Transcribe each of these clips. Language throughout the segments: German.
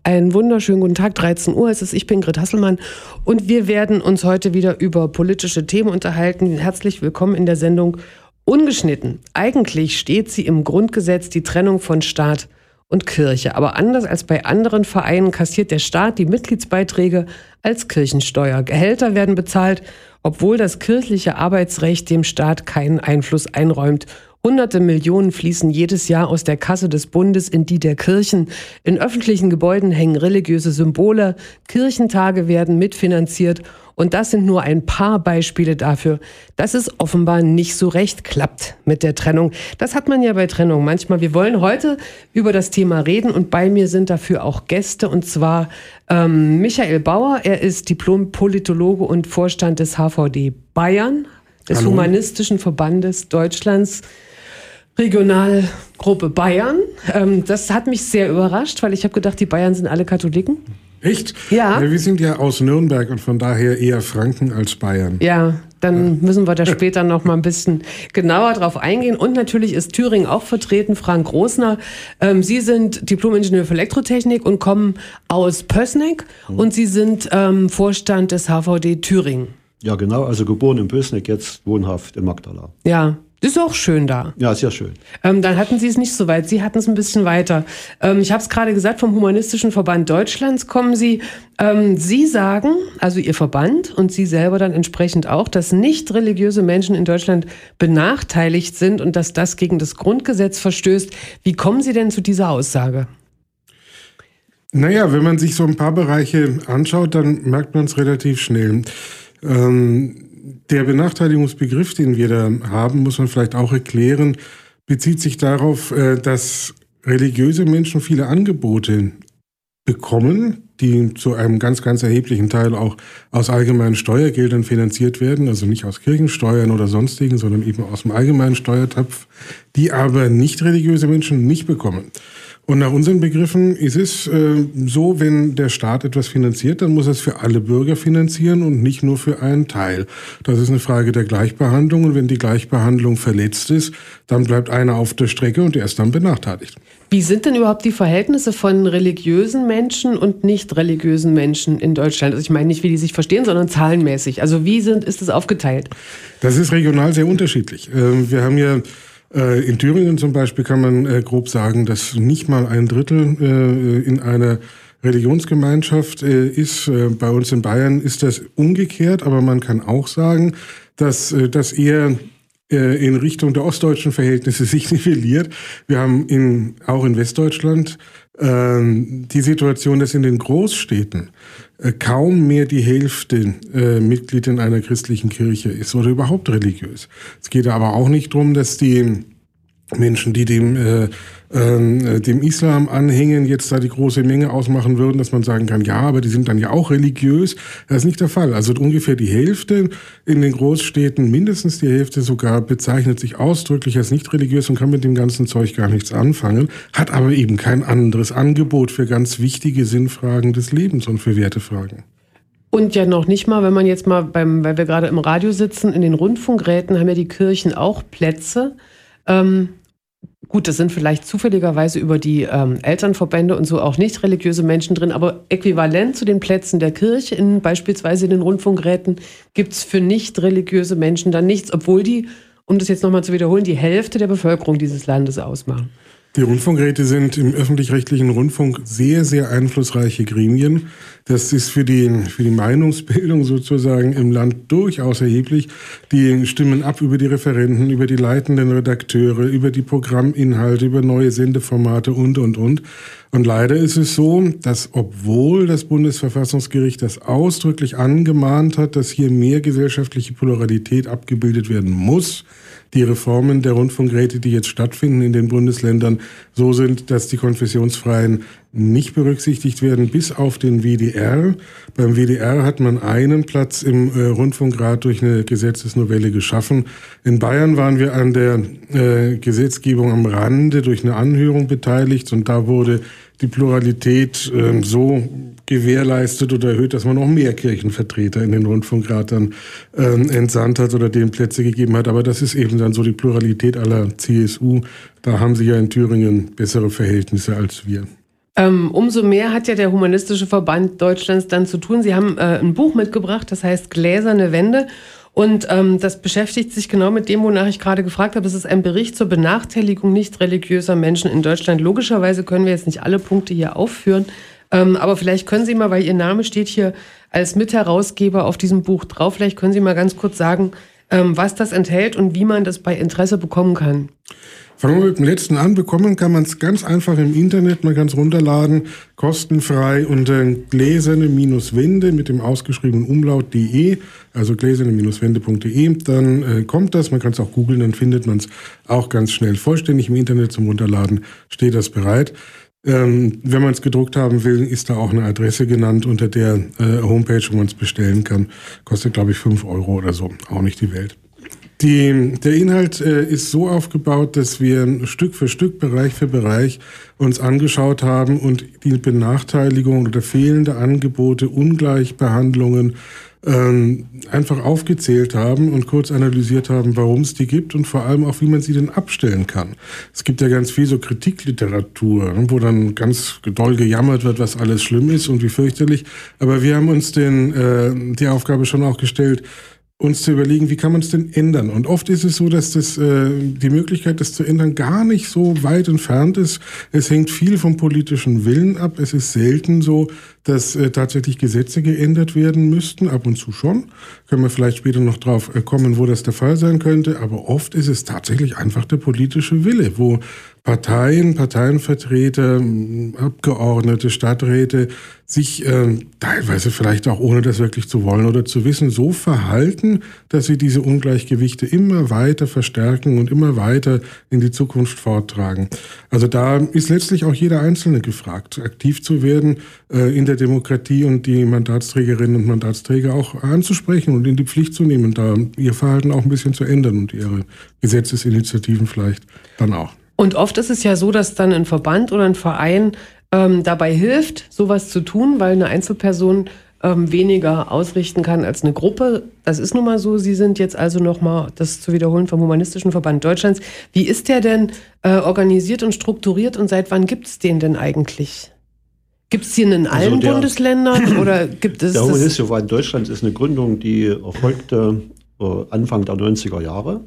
Einen wunderschönen guten Tag, 13 Uhr ist es, ich bin Grit Hasselmann und wir werden uns heute wieder über politische Themen unterhalten. Herzlich willkommen in der Sendung Ungeschnitten. Eigentlich steht sie im Grundgesetz, die Trennung von Staat und Kirche. Aber anders als bei anderen Vereinen kassiert der Staat die Mitgliedsbeiträge als Kirchensteuer. Gehälter werden bezahlt, obwohl das kirchliche Arbeitsrecht dem Staat keinen Einfluss einräumt. Hunderte Millionen fließen jedes Jahr aus der Kasse des Bundes in die der Kirchen. In öffentlichen Gebäuden hängen religiöse Symbole. Kirchentage werden mitfinanziert. Und das sind nur ein paar Beispiele dafür, dass es offenbar nicht so recht klappt mit der Trennung. Das hat man ja bei Trennung manchmal. Wir wollen heute über das Thema reden und bei mir sind dafür auch Gäste, und zwar Michael Bauer. Er ist Diplom-Politologe und Vorstand des HVD Bayern, des Hallo. Humanistischen Verbandes Deutschlands, Regionalgruppe Bayern. Das hat mich sehr überrascht, weil ich habe gedacht, die Bayern sind alle Katholiken. Echt? Ja. Wir sind ja aus Nürnberg und von daher eher Franken als Bayern. Ja, dann müssen wir da später noch mal ein bisschen genauer drauf eingehen. Und natürlich ist Thüringen auch vertreten, Frank Rosner. Sie sind Diplom-Ingenieur für Elektrotechnik und kommen aus Pößneck. Und Sie sind Vorstand des HVD Thüringen. Ja, genau. Also geboren in Pößneck, jetzt wohnhaft in Magdala. Ja, das ist auch schön da. Ja, sehr schön. Dann hatten Sie es nicht so weit. Sie hatten es ein bisschen weiter. Ich habe es gerade gesagt, vom Humanistischen Verband Deutschlands kommen Sie. Sie sagen, also Ihr Verband und Sie selber dann entsprechend auch, dass nicht religiöse Menschen in Deutschland benachteiligt sind und dass das gegen das Grundgesetz verstößt. Wie kommen Sie denn zu dieser Aussage? Naja, wenn man sich so ein paar Bereiche anschaut, dann merkt man es relativ schnell. Der Benachteiligungsbegriff, den wir da haben, muss man vielleicht auch erklären, bezieht sich darauf, dass religiöse Menschen viele Angebote bekommen, die zu einem ganz, ganz erheblichen Teil auch aus allgemeinen Steuergeldern finanziert werden, also nicht aus Kirchensteuern oder sonstigen, sondern eben aus dem allgemeinen Steuertopf, die aber nicht religiöse Menschen nicht bekommen. Und nach unseren Begriffen ist es so, wenn der Staat etwas finanziert, dann muss er es für alle Bürger finanzieren und nicht nur für einen Teil. Das ist eine Frage der Gleichbehandlung. Und wenn die Gleichbehandlung verletzt ist, dann bleibt einer auf der Strecke und der ist dann benachteiligt. Wie sind denn überhaupt die Verhältnisse von religiösen Menschen und nicht religiösen Menschen in Deutschland? Also ich meine nicht, wie die sich verstehen, sondern zahlenmäßig. Also wie ist das aufgeteilt? Das ist regional sehr unterschiedlich. Wir haben ja in Thüringen zum Beispiel kann man grob sagen, dass nicht mal ein Drittel in einer Religionsgemeinschaft ist. Bei uns in Bayern ist das umgekehrt, aber man kann auch sagen, dass das eher in Richtung der ostdeutschen Verhältnisse sich nivelliert. Wir haben auch in Westdeutschland die Situation, dass in den Großstädten kaum mehr die Hälfte Mitglied in einer christlichen Kirche ist oder überhaupt religiös. Es geht aber auch nicht darum, dass die Menschen, die dem Islam anhängen, jetzt da die große Menge ausmachen würden, dass man sagen kann, ja, aber die sind dann ja auch religiös. Das ist nicht der Fall. Also ungefähr die Hälfte in den Großstädten, mindestens die Hälfte sogar, bezeichnet sich ausdrücklich als nicht religiös und kann mit dem ganzen Zeug gar nichts anfangen, hat aber eben kein anderes Angebot für ganz wichtige Sinnfragen des Lebens und für Wertefragen. Und ja noch nicht mal, wenn man jetzt mal weil wir gerade im Radio sitzen, in den Rundfunkgeräten haben ja die Kirchen auch Plätze. Gut, das sind vielleicht zufälligerweise über die Elternverbände und so auch nicht religiöse Menschen drin, aber äquivalent zu den Plätzen der Kirche, beispielsweise in den Rundfunkgeräten, gibt es für nicht religiöse Menschen dann nichts, obwohl die, um das jetzt nochmal zu wiederholen, die Hälfte der Bevölkerung dieses Landes ausmachen. Die Rundfunkräte sind im öffentlich-rechtlichen Rundfunk sehr, sehr einflussreiche Gremien. Das ist für die Meinungsbildung sozusagen im Land durchaus erheblich. Die stimmen ab über die Referenten, über die leitenden Redakteure, über die Programminhalte, über neue Sendeformate und. Und leider ist es so, dass obwohl das Bundesverfassungsgericht das ausdrücklich angemahnt hat, dass hier mehr gesellschaftliche Pluralität abgebildet werden muss, die Reformen der Rundfunkräte, die jetzt stattfinden in den Bundesländern, so sind, dass die Konfessionsfreien nicht berücksichtigt werden, bis auf den WDR. Beim WDR hat man einen Platz im Rundfunkrat durch eine Gesetzesnovelle geschaffen. In Bayern waren wir an der Gesetzgebung am Rande durch eine Anhörung beteiligt und da wurde die Pluralität so gewährleistet oder erhöht, dass man auch mehr Kirchenvertreter in den Rundfunkrat dann entsandt hat oder denen Plätze gegeben hat. Aber das ist eben dann so die Pluralität aller CSU. Da haben sie ja in Thüringen bessere Verhältnisse als wir. Umso mehr hat ja der Humanistische Verband Deutschlands dann zu tun. Sie haben ein Buch mitgebracht, das heißt Gläserne Wände. Und das beschäftigt sich genau mit dem, wonach ich gerade gefragt habe. Es ist ein Bericht zur Benachteiligung nicht religiöser Menschen in Deutschland. Logischerweise können wir jetzt nicht alle Punkte hier aufführen. Aber vielleicht können Sie mal, weil Ihr Name steht hier als Mitherausgeber auf diesem Buch drauf, vielleicht können Sie mal ganz kurz sagen, was das enthält und wie man das bei Interesse bekommen kann. Fangen wir mit dem letzten an. Bekommen kann man es ganz einfach im Internet. Man kann es runterladen, kostenfrei unter gläserne-wände mit dem ausgeschriebenen Umlaut.de, also gläserne-wände.de. Dann kommt das. Man kann es auch googeln, dann findet man es auch ganz schnell vollständig im Internet zum Runterladen. Steht das bereit. Wenn man es gedruckt haben will, ist da auch eine Adresse genannt unter der Homepage, wo man es bestellen kann. Kostet, glaube ich, 5 € oder so. Auch nicht die Welt. Der Inhalt ist so aufgebaut, dass wir Stück für Stück, Bereich für Bereich uns angeschaut haben und die Benachteiligung oder fehlende Angebote, Ungleichbehandlungen einfach aufgezählt haben und kurz analysiert haben, warum es die gibt und vor allem auch, wie man sie denn abstellen kann. Es gibt ja ganz viel so Kritikliteratur, wo dann ganz doll gejammert wird, was alles schlimm ist und wie fürchterlich. Aber wir haben uns die Aufgabe schon auch gestellt, uns zu überlegen, wie kann man es denn ändern? Und oft ist es so, dass die Möglichkeit, das zu ändern, gar nicht so weit entfernt ist. Es hängt viel vom politischen Willen ab. Es ist selten so, dass tatsächlich Gesetze geändert werden müssten. Ab und zu schon. Können wir vielleicht später noch drauf kommen, wo das der Fall sein könnte. Aber oft ist es tatsächlich einfach der politische Wille, wo Parteienvertreter, Abgeordnete, Stadträte sich teilweise vielleicht auch ohne das wirklich zu wollen oder zu wissen, so verhalten, dass sie diese Ungleichgewichte immer weiter verstärken und immer weiter in die Zukunft forttragen. Also da ist letztlich auch jeder Einzelne gefragt, aktiv zu werden in der Demokratie und die Mandatsträgerinnen und Mandatsträger auch anzusprechen und in die Pflicht zu nehmen, da ihr Verhalten auch ein bisschen zu ändern und ihre Gesetzesinitiativen vielleicht dann auch. Und oft ist es ja so, dass dann ein Verband oder ein Verein dabei hilft, sowas zu tun, weil eine Einzelperson weniger ausrichten kann als eine Gruppe. Das ist nun mal so. Sie sind jetzt also nochmal, das zu wiederholen, vom Humanistischen Verband Deutschlands. Wie ist der denn organisiert und strukturiert und seit wann gibt es den denn eigentlich? Gibt es den in allen Bundesländern oder gibt es? Der Humanistische Verband Deutschlands ist eine Gründung, die erfolgte Anfang der 90er Jahre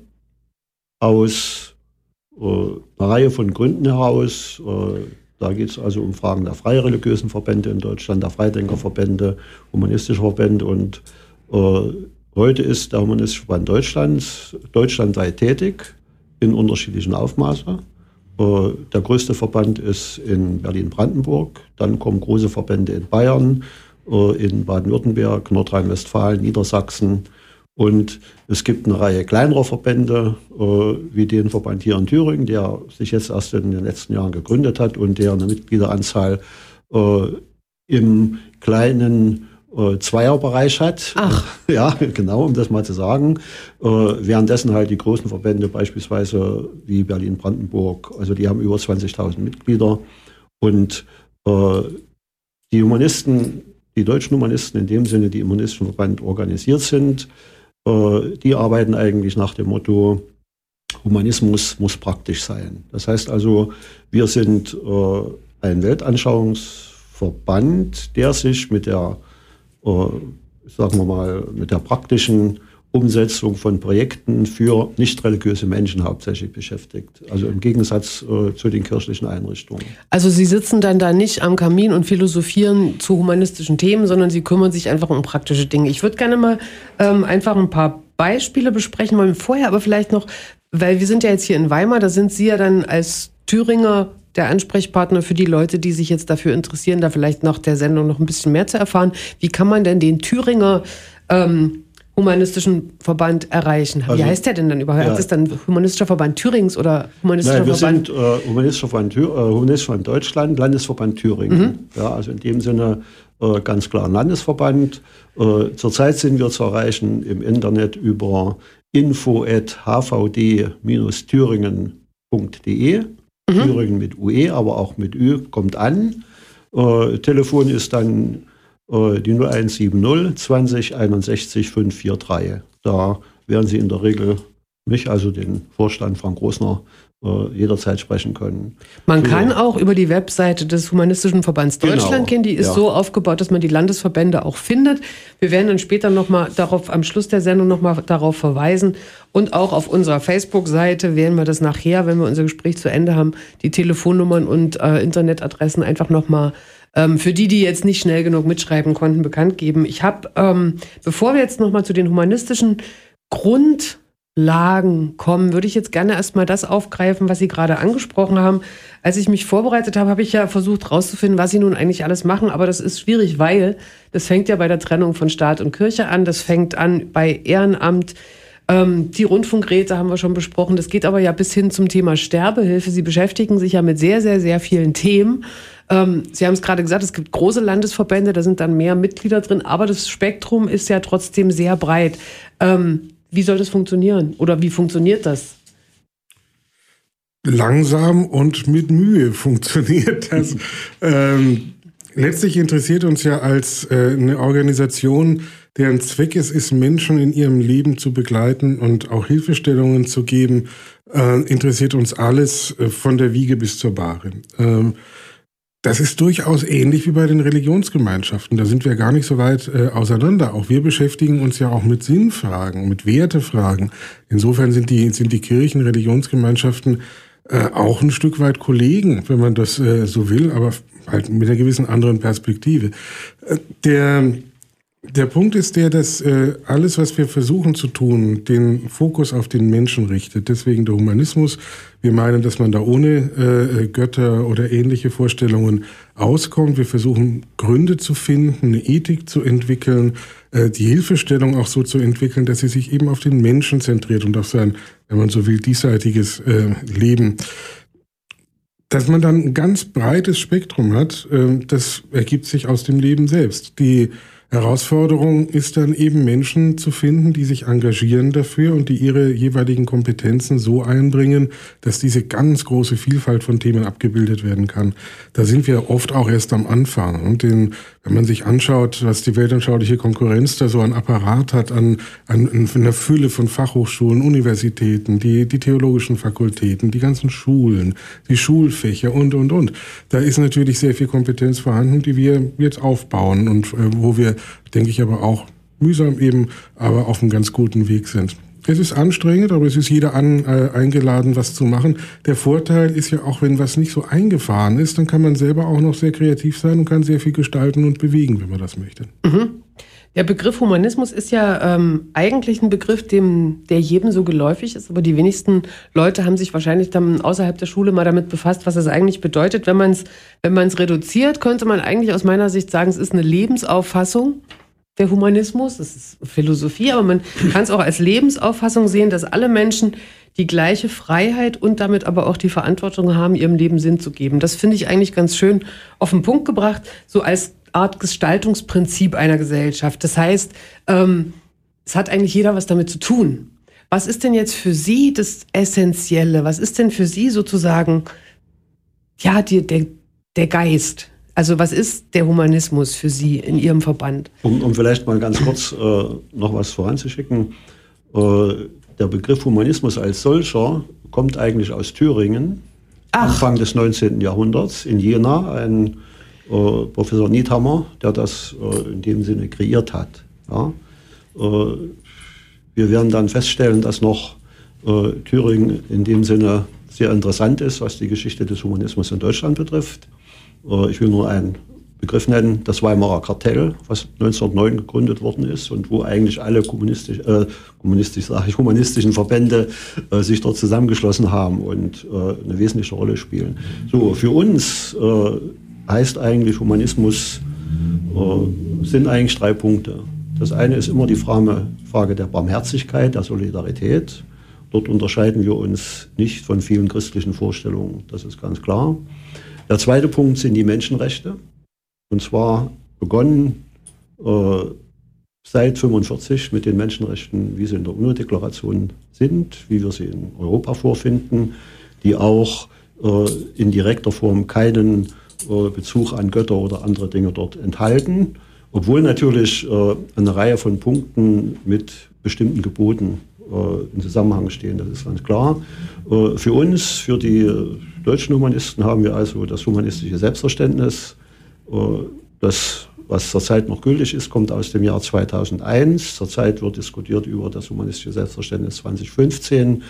aus einer Reihe von Gründen heraus. Da geht es also um Fragen der freireligiösen Verbände in Deutschland, der Freidenkerverbände, humanistische Verbände. Und heute ist der Humanistische Verband Deutschlands deutschlandweit tätig in unterschiedlichen Ausmaßen. Der größte Verband ist in Berlin-Brandenburg. Dann kommen große Verbände in Bayern, in Baden-Württemberg, Nordrhein-Westfalen, Niedersachsen. Und es gibt eine Reihe kleinerer Verbände, wie den Verband hier in Thüringen, der sich jetzt erst in den letzten Jahren gegründet hat und der eine Mitgliederanzahl im kleinen Zweierbereich hat. Ach. Ja, genau, um das mal zu sagen. Währenddessen halt die großen Verbände, beispielsweise wie Berlin-Brandenburg, also die haben über 20.000 Mitglieder. Und die Humanisten, die deutschen Humanisten in dem Sinne, die im Humanistischen Verband organisiert sind, die arbeiten eigentlich nach dem Motto, Humanismus muss praktisch sein. Das heißt also, wir sind ein Weltanschauungsverband, der sich mit der, sagen wir mal, mit der praktischen Umsetzung von Projekten für nicht religiöse Menschen hauptsächlich beschäftigt. Also im Gegensatz zu den kirchlichen Einrichtungen. Also Sie sitzen dann da nicht am Kamin und philosophieren zu humanistischen Themen, sondern Sie kümmern sich einfach um praktische Dinge. Ich würde gerne mal einfach ein paar Beispiele besprechen wollen. Vorher aber vielleicht noch, weil wir sind ja jetzt hier in Weimar, da sind Sie ja dann als Thüringer der Ansprechpartner für die Leute, die sich jetzt dafür interessieren, da vielleicht nach der Sendung noch ein bisschen mehr zu erfahren. Wie kann man denn den Thüringer Humanistischen Verband erreichen? Wie heißt der denn dann überhaupt? Ja. Ist das dann Humanistischer Verband Thürings oder Humanistischer Verband? Wir sind Humanistischer Verband Deutschland, Landesverband Thüringen. Mhm. Ja, also in dem Sinne ganz klar ein Landesverband. Zurzeit sind wir zu erreichen im Internet über info@hvd-thüringen.de. Thüringen mit UE, aber auch mit Ü, kommt an. Telefon ist dann die 0170 20 61 543. Da werden Sie in der Regel mich, also den Vorstand Frank Rosner, jederzeit sprechen können. Man kann auch über die Webseite des Humanistischen Verbands Deutschland gehen. Die ist so aufgebaut, dass man die Landesverbände auch findet. Wir werden dann später nochmal am Schluss der Sendung nochmal darauf verweisen. Und auch auf unserer Facebook-Seite werden wir das nachher, wenn wir unser Gespräch zu Ende haben, die Telefonnummern und Internetadressen einfach nochmal für die jetzt nicht schnell genug mitschreiben konnten, bekannt geben. Ich habe, bevor wir jetzt nochmal zu den humanistischen Grundlagen kommen, würde ich jetzt gerne erstmal das aufgreifen, was Sie gerade angesprochen haben. Als ich mich vorbereitet habe, habe ich ja versucht rauszufinden, was Sie nun eigentlich alles machen, aber das ist schwierig, weil das fängt ja bei der Trennung von Staat und Kirche an, das fängt an bei Ehrenamt, die Rundfunkräte haben wir schon besprochen, das geht aber ja bis hin zum Thema Sterbehilfe. Sie beschäftigen sich ja mit sehr, sehr, sehr vielen Themen. Sie haben es gerade gesagt, es gibt große Landesverbände, da sind dann mehr Mitglieder drin, aber das Spektrum ist ja trotzdem sehr breit. Wie soll das funktionieren oder wie funktioniert das? Langsam und mit Mühe funktioniert das. Letztlich interessiert uns ja als eine Organisation, deren Zweck es ist, Menschen in ihrem Leben zu begleiten und auch Hilfestellungen zu geben, interessiert uns alles von der Wiege bis zur Bahre. Das ist durchaus ähnlich wie bei den Religionsgemeinschaften. Da sind wir gar nicht so weit auseinander. Auch wir beschäftigen uns ja auch mit Sinnfragen, mit Wertefragen. Insofern sind die Kirchen, Religionsgemeinschaften auch ein Stück weit Kollegen, wenn man das so will, aber halt mit einer gewissen anderen Perspektive. Der Punkt ist dass alles, was wir versuchen zu tun, den Fokus auf den Menschen richtet. Deswegen der Humanismus. Wir meinen, dass man da ohne Götter oder ähnliche Vorstellungen auskommt. Wir versuchen Gründe zu finden, eine Ethik zu entwickeln, die Hilfestellung auch so zu entwickeln, dass sie sich eben auf den Menschen zentriert und auf sein, wenn man so will, diesseitiges Leben. Dass man dann ein ganz breites Spektrum hat, das ergibt sich aus dem Leben selbst. Die Herausforderung ist dann eben, Menschen zu finden, die sich engagieren dafür und die ihre jeweiligen Kompetenzen so einbringen, dass diese ganz große Vielfalt von Themen abgebildet werden kann. Da sind wir oft auch erst am Anfang. Und wenn man sich anschaut, was die weltanschauliche Konkurrenz da so an Apparat hat, an einer Fülle von Fachhochschulen, Universitäten, die theologischen Fakultäten, die ganzen Schulen, die Schulfächer und. Da ist natürlich sehr viel Kompetenz vorhanden, die wir jetzt aufbauen und wo wir, denke ich, aber auch mühsam eben, aber auf einem ganz guten Weg sind. Es ist anstrengend, aber es ist jeder eingeladen, was zu machen. Der Vorteil ist ja auch, wenn was nicht so eingefahren ist, dann kann man selber auch noch sehr kreativ sein und kann sehr viel gestalten und bewegen, wenn man das möchte. Mhm. Der Begriff Humanismus ist ja eigentlich ein Begriff, der jedem so geläufig ist, aber die wenigsten Leute haben sich wahrscheinlich dann außerhalb der Schule mal damit befasst, was das eigentlich bedeutet. Wenn man es reduziert, könnte man eigentlich aus meiner Sicht sagen, es ist eine Lebensauffassung, der Humanismus. Das ist Philosophie, aber man kann es auch als Lebensauffassung sehen, dass alle Menschen die gleiche Freiheit und damit aber auch die Verantwortung haben, ihrem Leben Sinn zu geben. Das finde ich eigentlich ganz schön auf den Punkt gebracht, so als Art Gestaltungsprinzip einer Gesellschaft. Das heißt, es hat eigentlich jeder was damit zu tun. Was ist denn jetzt für Sie das Essentielle? Was ist denn für Sie sozusagen ja der Geist? Also was ist der Humanismus für Sie in Ihrem Verband? Um vielleicht mal ganz kurz noch was voranzuschicken. Der Begriff Humanismus als solcher kommt eigentlich aus Thüringen, Anfang des 19. Jahrhunderts in Jena, ein Professor Niethammer, der das in dem Sinne kreiert hat. Ja. Wir werden dann feststellen, dass noch Thüringen in dem Sinne sehr interessant ist, was die Geschichte des Humanismus in Deutschland betrifft. Ich will nur einen Begriff nennen, das Weimarer Kartell, was 1909 gegründet worden ist und wo eigentlich alle humanistischen Verbände sich dort zusammengeschlossen haben und eine wesentliche Rolle spielen. So, für uns heißt eigentlich Humanismus, sind eigentlich 3 Punkte. Das eine ist immer die Frage der Barmherzigkeit, der Solidarität. Dort unterscheiden wir uns nicht von vielen christlichen Vorstellungen, das ist ganz klar. Der zweite Punkt sind die Menschenrechte. Und zwar begonnen seit 1945 mit den Menschenrechten, wie sie in der UNO-Deklaration sind, wie wir sie in Europa vorfinden, die auch in direkter Form keinen Bezug an Götter oder andere Dinge dort enthalten, obwohl natürlich eine Reihe von Punkten mit bestimmten Geboten in Zusammenhang stehen, das ist ganz klar. Für uns, für die deutschen Humanisten, haben wir also das humanistische Selbstverständnis. Das, was zurzeit noch gültig ist, kommt aus dem Jahr 2001. Zurzeit wird diskutiert über das humanistische Selbstverständnis 2015,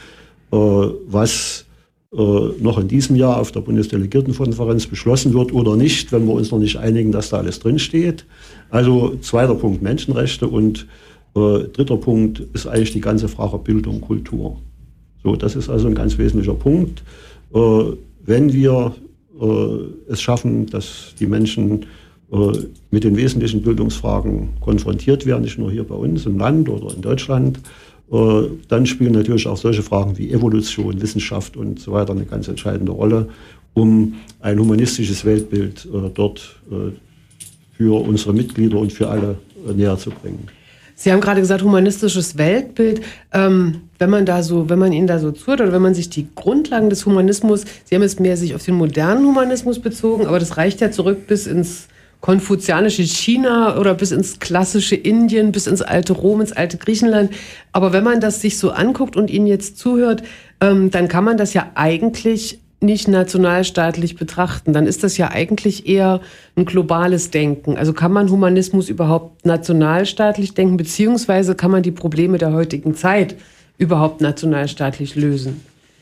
was noch in diesem Jahr auf der Bundesdelegiertenkonferenz beschlossen wird oder nicht, wenn wir uns noch nicht einigen, dass da alles drinsteht. Also zweiter Punkt Menschenrechte und dritter Punkt ist eigentlich die ganze Frage Bildung, Kultur. So, das ist also ein ganz wesentlicher Punkt. Wenn wir es schaffen, dass die Menschen mit den wesentlichen Bildungsfragen konfrontiert werden, nicht nur hier bei uns im Land oder in Deutschland, dann spielen natürlich auch solche Fragen wie Evolution, Wissenschaft und so weiter eine ganz entscheidende Rolle, um ein humanistisches Weltbild dort für unsere Mitglieder und für alle näher zu bringen. Sie haben gerade gesagt, humanistisches Weltbild. Wenn man Ihnen da so zuhört oder wenn man sich die Grundlagen des Humanismus, Sie haben jetzt mehr sich auf den modernen Humanismus bezogen, aber das reicht ja zurück bis ins konfuzianische China oder bis ins klassische Indien, bis ins alte Rom, ins alte Griechenland. Aber wenn man das sich so anguckt und Ihnen jetzt zuhört, dann kann man das ja eigentlich nicht nationalstaatlich betrachten. Dann ist das ja eigentlich eher ein globales Denken. Also kann man Humanismus überhaupt nationalstaatlich denken, beziehungsweise kann man die Probleme der heutigen Zeit überhaupt nationalstaatlich lösen?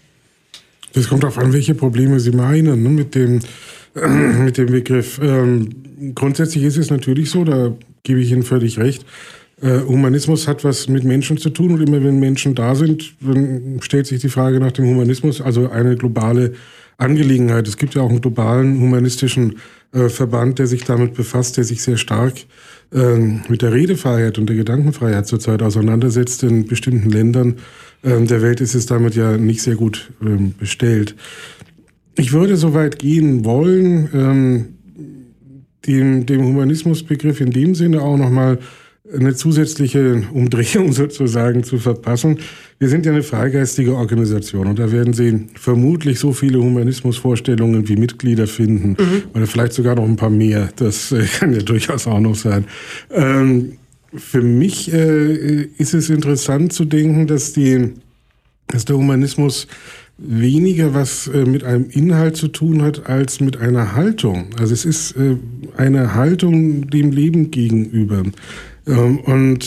Das kommt darauf an, welche Probleme Sie meinen, ne, mit dem Begriff. Grundsätzlich ist es natürlich so, da gebe ich Ihnen völlig recht, Humanismus hat was mit Menschen zu tun und immer wenn Menschen da sind, dann stellt sich die Frage nach dem Humanismus, also eine globale Angelegenheit. Es gibt ja auch einen globalen humanistischen Verband, der sich damit befasst, der sich sehr stark mit der Redefreiheit und der Gedankenfreiheit zurzeit auseinandersetzt. In bestimmten Ländern der Welt ist es damit ja nicht sehr gut bestellt. Ich würde so weit gehen wollen, dem Humanismusbegriff in dem Sinne auch nochmal eine zusätzliche Umdrehung sozusagen zu verpassen. Wir sind ja eine freigeistige Organisation und da werden Sie vermutlich so viele Humanismusvorstellungen wie Mitglieder finden oder vielleicht sogar noch ein paar mehr. Das kann ja durchaus auch noch sein. Für mich ist es interessant zu denken, dass der Humanismus weniger was mit einem Inhalt zu tun hat als mit einer Haltung. Also es ist eine Haltung dem Leben gegenüber. Und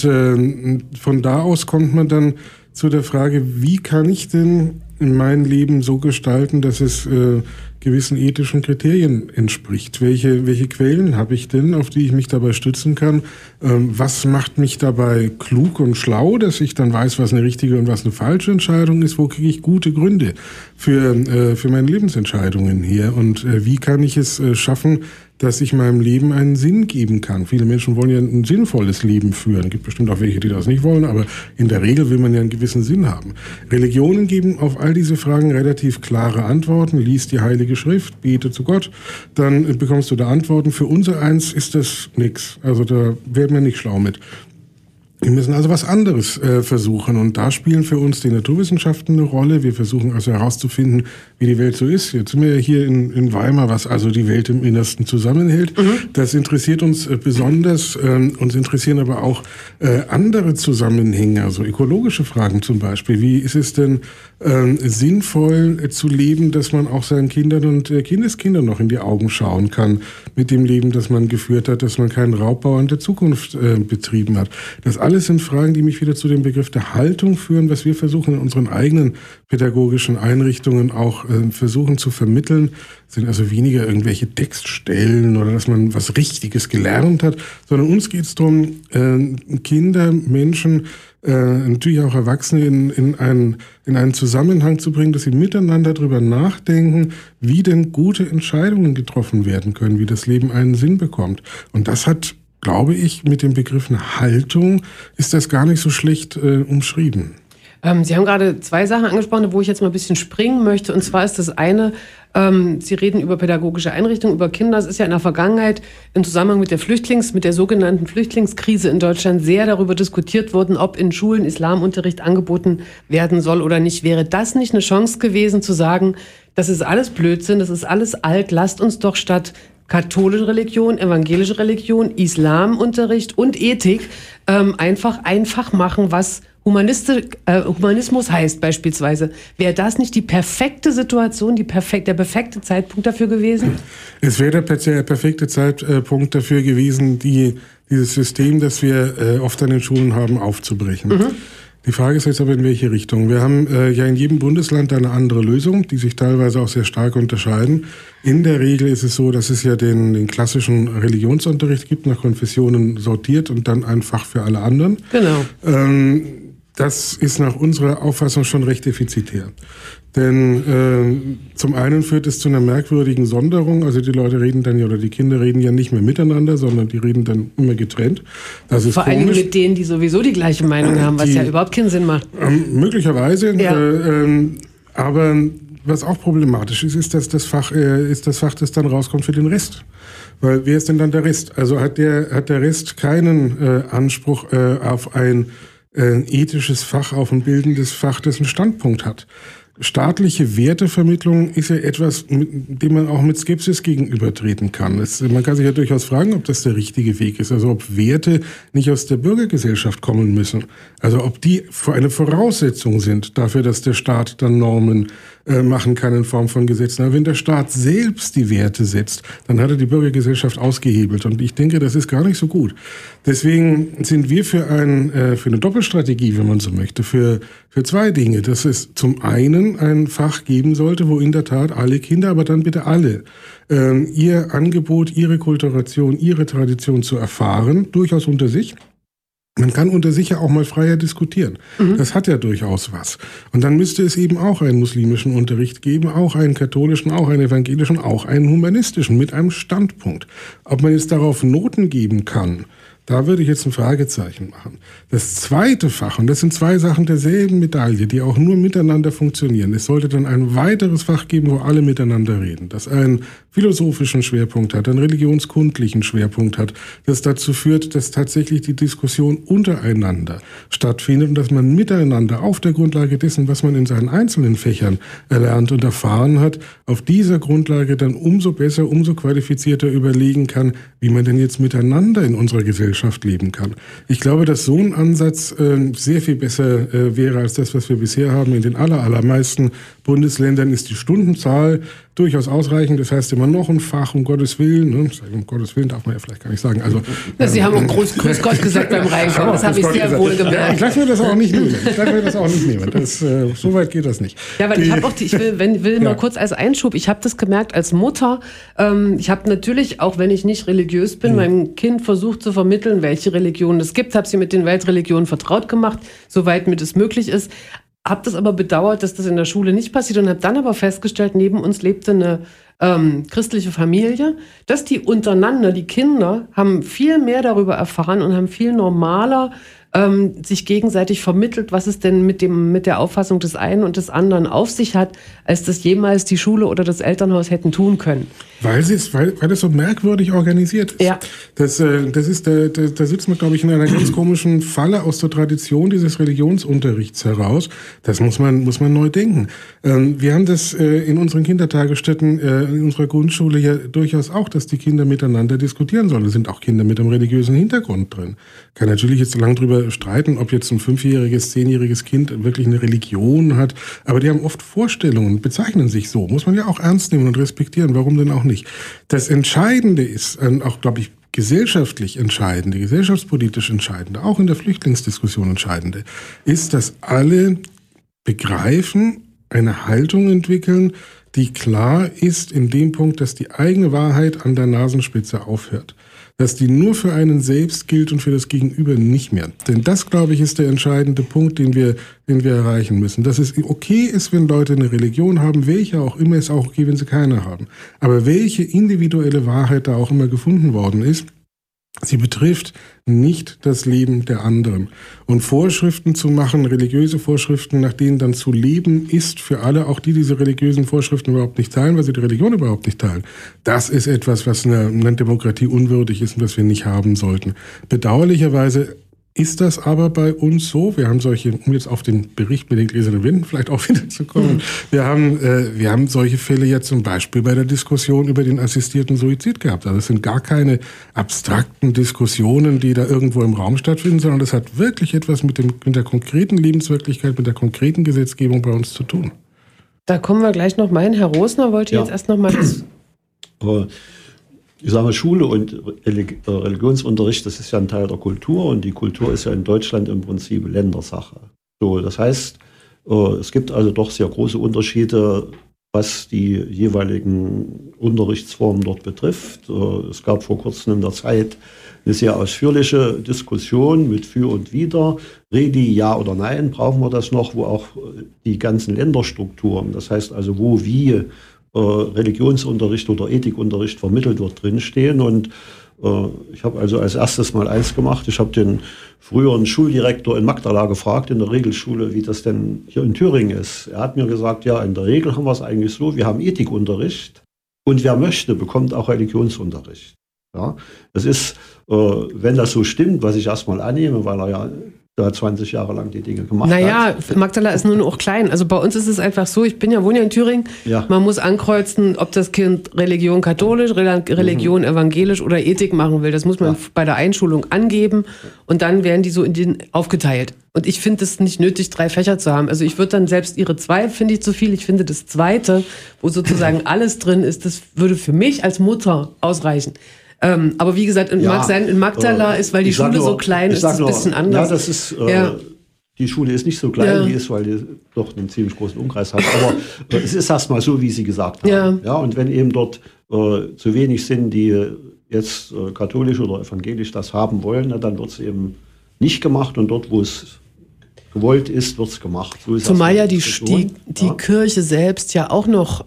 von da aus kommt man dann zu der Frage, wie kann ich denn mein Leben so gestalten, dass es gewissen ethischen Kriterien entspricht? Welche Quellen habe ich denn, auf die ich mich dabei stützen kann? Was macht mich dabei klug und schlau, dass ich dann weiß, was eine richtige und was eine falsche Entscheidung ist? Wo kriege ich gute Gründe für meine Lebensentscheidungen her? Und wie kann ich es schaffen, dass ich meinem Leben einen Sinn geben kann? Viele Menschen wollen ja ein sinnvolles Leben führen. Es gibt bestimmt auch welche, die das nicht wollen, aber in der Regel will man ja einen gewissen Sinn haben. Religionen geben auf all diese Fragen relativ klare Antworten. Lies die Heilige Schrift, bete zu Gott, dann bekommst du da Antworten. Für unser eins ist das nichts. Also da werden wir nicht schlau mit. Wir müssen also was anderes versuchen und da spielen für uns die Naturwissenschaften eine Rolle. Wir versuchen also herauszufinden, wie die Welt so ist. Jetzt sind wir ja hier in Weimar, was also die Welt im Innersten zusammenhält. Das interessiert uns besonders. Uns interessieren aber auch andere Zusammenhänge, also ökologische Fragen zum Beispiel. Wie ist es denn sinnvoll zu leben, dass man auch seinen Kindern und Kindeskindern noch in die Augen schauen kann mit dem Leben, das man geführt hat, dass man keinen Raubbau in der Zukunft betrieben hat. Das alles sind Fragen, die mich wieder zu dem Begriff der Haltung führen, was wir versuchen in unseren eigenen pädagogischen Einrichtungen auch versuchen zu vermitteln. Das sind also weniger irgendwelche Textstellen oder dass man was Richtiges gelernt hat, sondern uns geht es darum, Kinder, Menschen, natürlich auch Erwachsene in einen Zusammenhang zu bringen, dass sie miteinander darüber nachdenken, wie denn gute Entscheidungen getroffen werden können, wie das Leben einen Sinn bekommt. Und das hat, glaube ich, mit dem Begriff eine Haltung, ist das gar nicht so schlecht umschrieben. Sie haben gerade zwei Sachen angesprochen, wo ich jetzt mal ein bisschen springen möchte. Und zwar ist das eine, Sie reden über pädagogische Einrichtungen, über Kinder. Es ist ja in der Vergangenheit im Zusammenhang mit der sogenannten Flüchtlingskrise in Deutschland sehr darüber diskutiert worden, ob in Schulen Islamunterricht angeboten werden soll oder nicht. Wäre das nicht eine Chance gewesen, zu sagen, das ist alles Blödsinn, das ist alles alt, lasst uns doch statt katholische Religion, evangelische Religion, Islamunterricht und Ethik einfach machen, was Humanismus heißt beispielsweise, wäre das nicht die perfekte Situation, der perfekte Zeitpunkt dafür gewesen? Es wäre der perfekte Zeitpunkt dafür gewesen, dieses System, das wir oft an den Schulen haben, aufzubrechen. Die Frage ist jetzt aber, in welche Richtung. Wir haben ja in jedem Bundesland eine andere Lösung, die sich teilweise auch sehr stark unterscheiden. In der Regel ist es so, dass es ja den klassischen Religionsunterricht gibt, nach Konfessionen sortiert und dann ein Fach für alle anderen. Genau. Das ist nach unserer Auffassung schon recht defizitär. Denn zum einen führt es zu einer merkwürdigen Sonderung. Also die Leute reden dann ja, oder die Kinder reden ja nicht mehr miteinander, sondern die reden dann immer getrennt. Das ist vor allem mit denen, die sowieso die gleiche Meinung haben, was ja überhaupt keinen Sinn macht. Möglicherweise. Ja. Aber was auch problematisch ist, ist das Fach, das dann rauskommt für den Rest. Weil wer ist denn dann der Rest? Also hat der Rest keinen Anspruch auf ein ethisches Fach, auf ein bildendes Fach, das einen Standpunkt hat. Staatliche Wertevermittlung ist ja etwas, dem man auch mit Skepsis gegenübertreten kann. Man kann sich ja durchaus fragen, ob das der richtige Weg ist. Also ob Werte nicht aus der Bürgergesellschaft kommen müssen. Also ob die eine Voraussetzung sind dafür, dass der Staat dann Normen machen kann in Form von Gesetzen. Aber wenn der Staat selbst die Werte setzt, dann hat er die Bürgergesellschaft ausgehebelt. Und ich denke, das ist gar nicht so gut. Deswegen sind wir für eine Doppelstrategie, wenn man so möchte, für zwei Dinge. Dass es zum einen ein Fach geben sollte, wo in der Tat alle Kinder, aber dann bitte alle, ihr Angebot, ihre Kulturation, ihre Tradition zu erfahren, durchaus unter sich. Man kann unter sich ja auch mal freier diskutieren. Das hat ja durchaus was. Und dann müsste es eben auch einen muslimischen Unterricht geben, auch einen katholischen, auch einen evangelischen, auch einen humanistischen mit einem Standpunkt. Ob man jetzt darauf Noten geben kann, da würde ich jetzt ein Fragezeichen machen. Das zweite Fach, und das sind zwei Sachen derselben Medaille, die auch nur miteinander funktionieren. Es sollte dann ein weiteres Fach geben, wo alle miteinander reden, das einen philosophischen Schwerpunkt hat, einen religionskundlichen Schwerpunkt hat, das dazu führt, dass tatsächlich die Diskussion untereinander stattfindet und dass man miteinander auf der Grundlage dessen, was man in seinen einzelnen Fächern erlernt und erfahren hat, auf dieser Grundlage dann umso besser, umso qualifizierter überlegen kann, wie man denn jetzt miteinander in unserer Gesellschaft leben kann. Ich glaube, dass so ein Ansatz sehr viel besser wäre als das, was wir bisher haben. In den allermeisten Bundesländern ist die Stundenzahl durchaus ausreichend. Das heißt immer noch ein Fach, um Gottes Willen. Ne? Um Gottes Willen darf man ja vielleicht gar nicht sagen. Also, Sie haben auch Grüß Gott gesagt beim Reinkommen. Das habe ich sehr wohl gemerkt. Ich lasse mir das auch nicht nehmen. So weit geht das nicht. Ja, weil ich will mal kurz als Einschub, ich habe das gemerkt als Mutter. Ich habe natürlich, auch wenn ich nicht religiös bin, meinem Kind versucht zu vermitteln, welche Religionen es gibt, habe sie mit den Weltreligionen vertraut gemacht, soweit mir das möglich ist. Habe das aber bedauert, dass das in der Schule nicht passiert und habe dann aber festgestellt, neben uns lebte eine christliche Familie, dass die untereinander, die Kinder, haben viel mehr darüber erfahren und haben viel normaler sich gegenseitig vermittelt, was es denn mit der Auffassung des einen und des anderen auf sich hat, als das jemals die Schule oder das Elternhaus hätten tun können. Weil das so merkwürdig organisiert ist. Ja. Da sitzt man, glaube ich, in einer ganz komischen Falle aus der Tradition dieses Religionsunterrichts heraus. Das muss man neu denken. Wir haben das in unseren Kindertagesstätten, in unserer Grundschule ja durchaus auch, dass die Kinder miteinander diskutieren sollen. Da sind auch Kinder mit einem religiösen Hintergrund drin. Kann natürlich jetzt lang drüber streiten, ob jetzt ein 5-jähriges, 10-jähriges Kind wirklich eine Religion hat. Aber die haben oft Vorstellungen, bezeichnen sich so. Muss man ja auch ernst nehmen und respektieren. Warum denn auch nicht? Das Entscheidende ist, auch, glaube ich, gesellschaftlich Entscheidende, gesellschaftspolitisch Entscheidende, auch in der Flüchtlingsdiskussion Entscheidende, ist, dass alle begreifen, eine Haltung entwickeln, die klar ist in dem Punkt, dass die eigene Wahrheit an der Nasenspitze aufhört. Dass die nur für einen selbst gilt und für das Gegenüber nicht mehr. Denn das, glaube ich, ist der entscheidende Punkt, den wir erreichen müssen. Dass es okay ist, wenn Leute eine Religion haben, welche auch immer, ist auch okay, wenn sie keine haben. Aber welche individuelle Wahrheit da auch immer gefunden worden ist, sie betrifft nicht das Leben der anderen. Und Vorschriften zu machen, religiöse Vorschriften, nach denen dann zu leben, ist für alle, auch die diese religiösen Vorschriften überhaupt nicht teilen, weil sie die Religion überhaupt nicht teilen. Das ist etwas, was einer Demokratie unwürdig ist und was wir nicht haben sollten. Bedauerlicherweise ist das aber bei uns so? Wir haben solche, um jetzt auf den Bericht mit den gläsernen Wänden vielleicht auch wieder zu kommen, wir haben solche Fälle ja zum Beispiel bei der Diskussion über den assistierten Suizid gehabt. Also es sind gar keine abstrakten Diskussionen, die da irgendwo im Raum stattfinden, sondern das hat wirklich etwas mit der konkreten Lebenswirklichkeit, mit der konkreten Gesetzgebung bei uns zu tun. Da kommen wir gleich noch mal hin. Herr Rosner wollte jetzt erst noch mal das... Ich sage mal, Schule und Religionsunterricht, das ist ja ein Teil der Kultur und die Kultur ist ja in Deutschland im Prinzip Ländersache. So, das heißt, es gibt also doch sehr große Unterschiede, was die jeweiligen Unterrichtsformen dort betrifft. Es gab vor kurzem in der Zeit eine sehr ausführliche Diskussion mit Für und Wider. Redi, ja oder nein, brauchen wir das noch, wo auch die ganzen Länderstrukturen, das heißt also, wo wie Religionsunterricht oder Ethikunterricht vermittelt wird, drinstehen. Und ich habe also als erstes mal eins gemacht. Ich habe den früheren Schuldirektor in Magdala gefragt, in der Regelschule, wie das denn hier in Thüringen ist. Er hat mir gesagt, ja, in der Regel haben wir es eigentlich so, wir haben Ethikunterricht und wer möchte, bekommt auch Religionsunterricht. Ja, das ist, wenn das so stimmt, was ich erstmal annehme, weil er ja da 20 Jahre lang die Dinge gemacht hat. Naja, Magdala ist nur auch klein. Also bei uns ist es einfach so, wohne ja in Thüringen, man muss ankreuzen, ob das Kind Religion katholisch, Religion evangelisch oder Ethik machen will. Das muss man bei der Einschulung angeben und dann werden die so aufgeteilt. Und ich finde es nicht nötig, 3 Fächer zu haben. Also ich würde dann selbst ihre 2, finde ich zu viel. Ich finde das 2., wo sozusagen alles drin ist, das würde für mich als Mutter ausreichen. Aber wie gesagt, mag sein, in Magdala ist, weil die Schule so klein ist, es ein bisschen anders. Ja, das ist, die Schule ist nicht so klein, die ist, weil die doch einen ziemlich großen Umkreis hat. Aber es ist erstmal so, wie Sie gesagt haben. Ja, und wenn eben dort zu wenig sind, die jetzt katholisch oder evangelisch das haben wollen, dann wird es eben nicht gemacht. Und dort, wo es gewollt ist, wird es gemacht. So ist zumal ja die Kirche selbst ja auch noch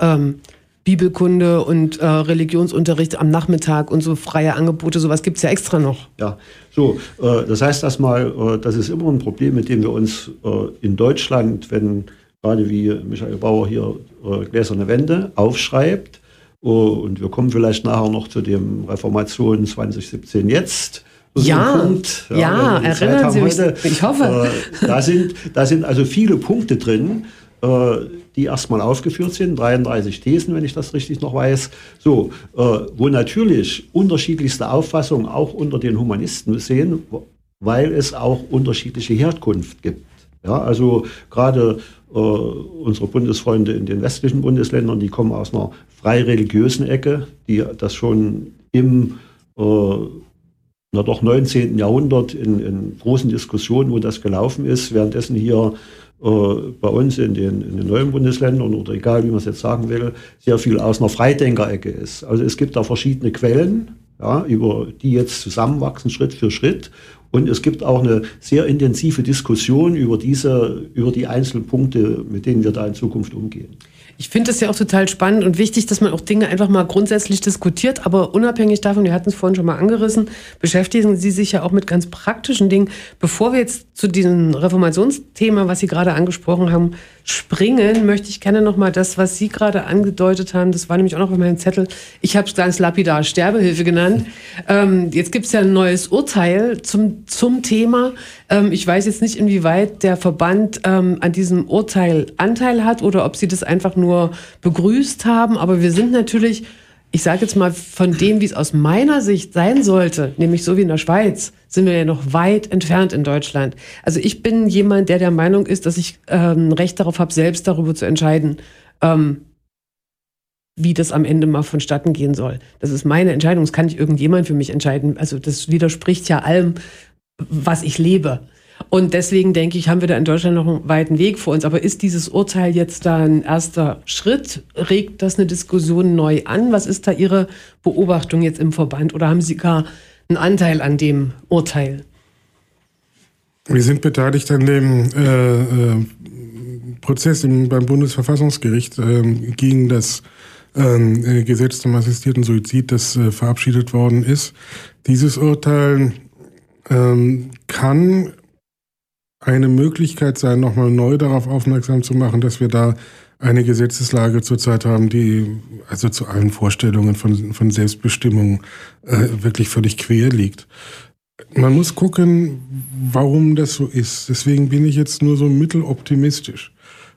Bibelkunde und Religionsunterricht am Nachmittag und so freie Angebote, sowas gibt es ja extra noch. Ja, so, das heißt erstmal, das ist immer ein Problem, mit dem wir uns in Deutschland, wenn gerade wie Michael Bauer hier gläserne Wände aufschreibt, und wir kommen vielleicht nachher noch zu dem Reformation 2017 jetzt. Punkt, erinnern Sie mich, ich hoffe. Da sind also viele Punkte drin, die erstmal aufgeführt sind, 33 Thesen, wenn ich das richtig noch weiß, so, wo natürlich unterschiedlichste Auffassungen auch unter den Humanisten sehen, weil es auch unterschiedliche Herkunft gibt. Ja, also gerade unsere Bundesfreunde in den westlichen Bundesländern, die kommen aus einer frei religiösen Ecke, die das schon im 19. Jahrhundert in großen Diskussionen, wo das gelaufen ist, währenddessen hier bei uns in den neuen Bundesländern oder egal wie man es jetzt sagen will, sehr viel aus einer Freidenker-Ecke ist. Also es gibt da verschiedene Quellen, über die jetzt zusammenwachsen, Schritt für Schritt. Und es gibt auch eine sehr intensive Diskussion über die Einzelpunkte, mit denen wir da in Zukunft umgehen. Ich finde es ja auch total spannend und wichtig, dass man auch Dinge einfach mal grundsätzlich diskutiert, aber unabhängig davon, wir hatten es vorhin schon mal angerissen, beschäftigen Sie sich ja auch mit ganz praktischen Dingen. Bevor wir jetzt zu diesem Reformationsthema, was Sie gerade angesprochen haben, springen, möchte ich gerne noch mal das, was Sie gerade angedeutet haben, das war nämlich auch noch auf meinem Zettel, ich habe es ganz lapidar Sterbehilfe genannt. Jetzt gibt es ja ein neues Urteil zum Thema. Ich weiß jetzt nicht, inwieweit der Verband an diesem Urteil Anteil hat oder ob Sie das einfach nur begrüßt haben, aber wir sind natürlich, ich sage jetzt mal, von dem, wie es aus meiner Sicht sein sollte, nämlich so wie in der Schweiz, sind wir ja noch weit entfernt in Deutschland. Also ich bin jemand, der Meinung ist, dass ich Recht darauf habe, selbst darüber zu entscheiden, wie das am Ende mal vonstatten gehen soll. Das ist meine Entscheidung, das kann nicht irgendjemand für mich entscheiden. Also das widerspricht ja allem, was ich lebe. Und deswegen denke ich, haben wir da in Deutschland noch einen weiten Weg vor uns. Aber ist dieses Urteil jetzt da ein erster Schritt? Regt das eine Diskussion neu an? Was ist da Ihre Beobachtung jetzt im Verband? Oder haben Sie gar einen Anteil an dem Urteil? Wir sind beteiligt an dem Prozess beim Bundesverfassungsgericht gegen das Gesetz zum assistierten Suizid, das verabschiedet worden ist. Dieses Urteil kann eine Möglichkeit sein, nochmal neu darauf aufmerksam zu machen, dass wir da eine Gesetzeslage zurzeit haben, die also zu allen Vorstellungen von Selbstbestimmung wirklich völlig quer liegt. Man muss gucken, warum das so ist. Deswegen bin ich jetzt nur so mitteloptimistisch.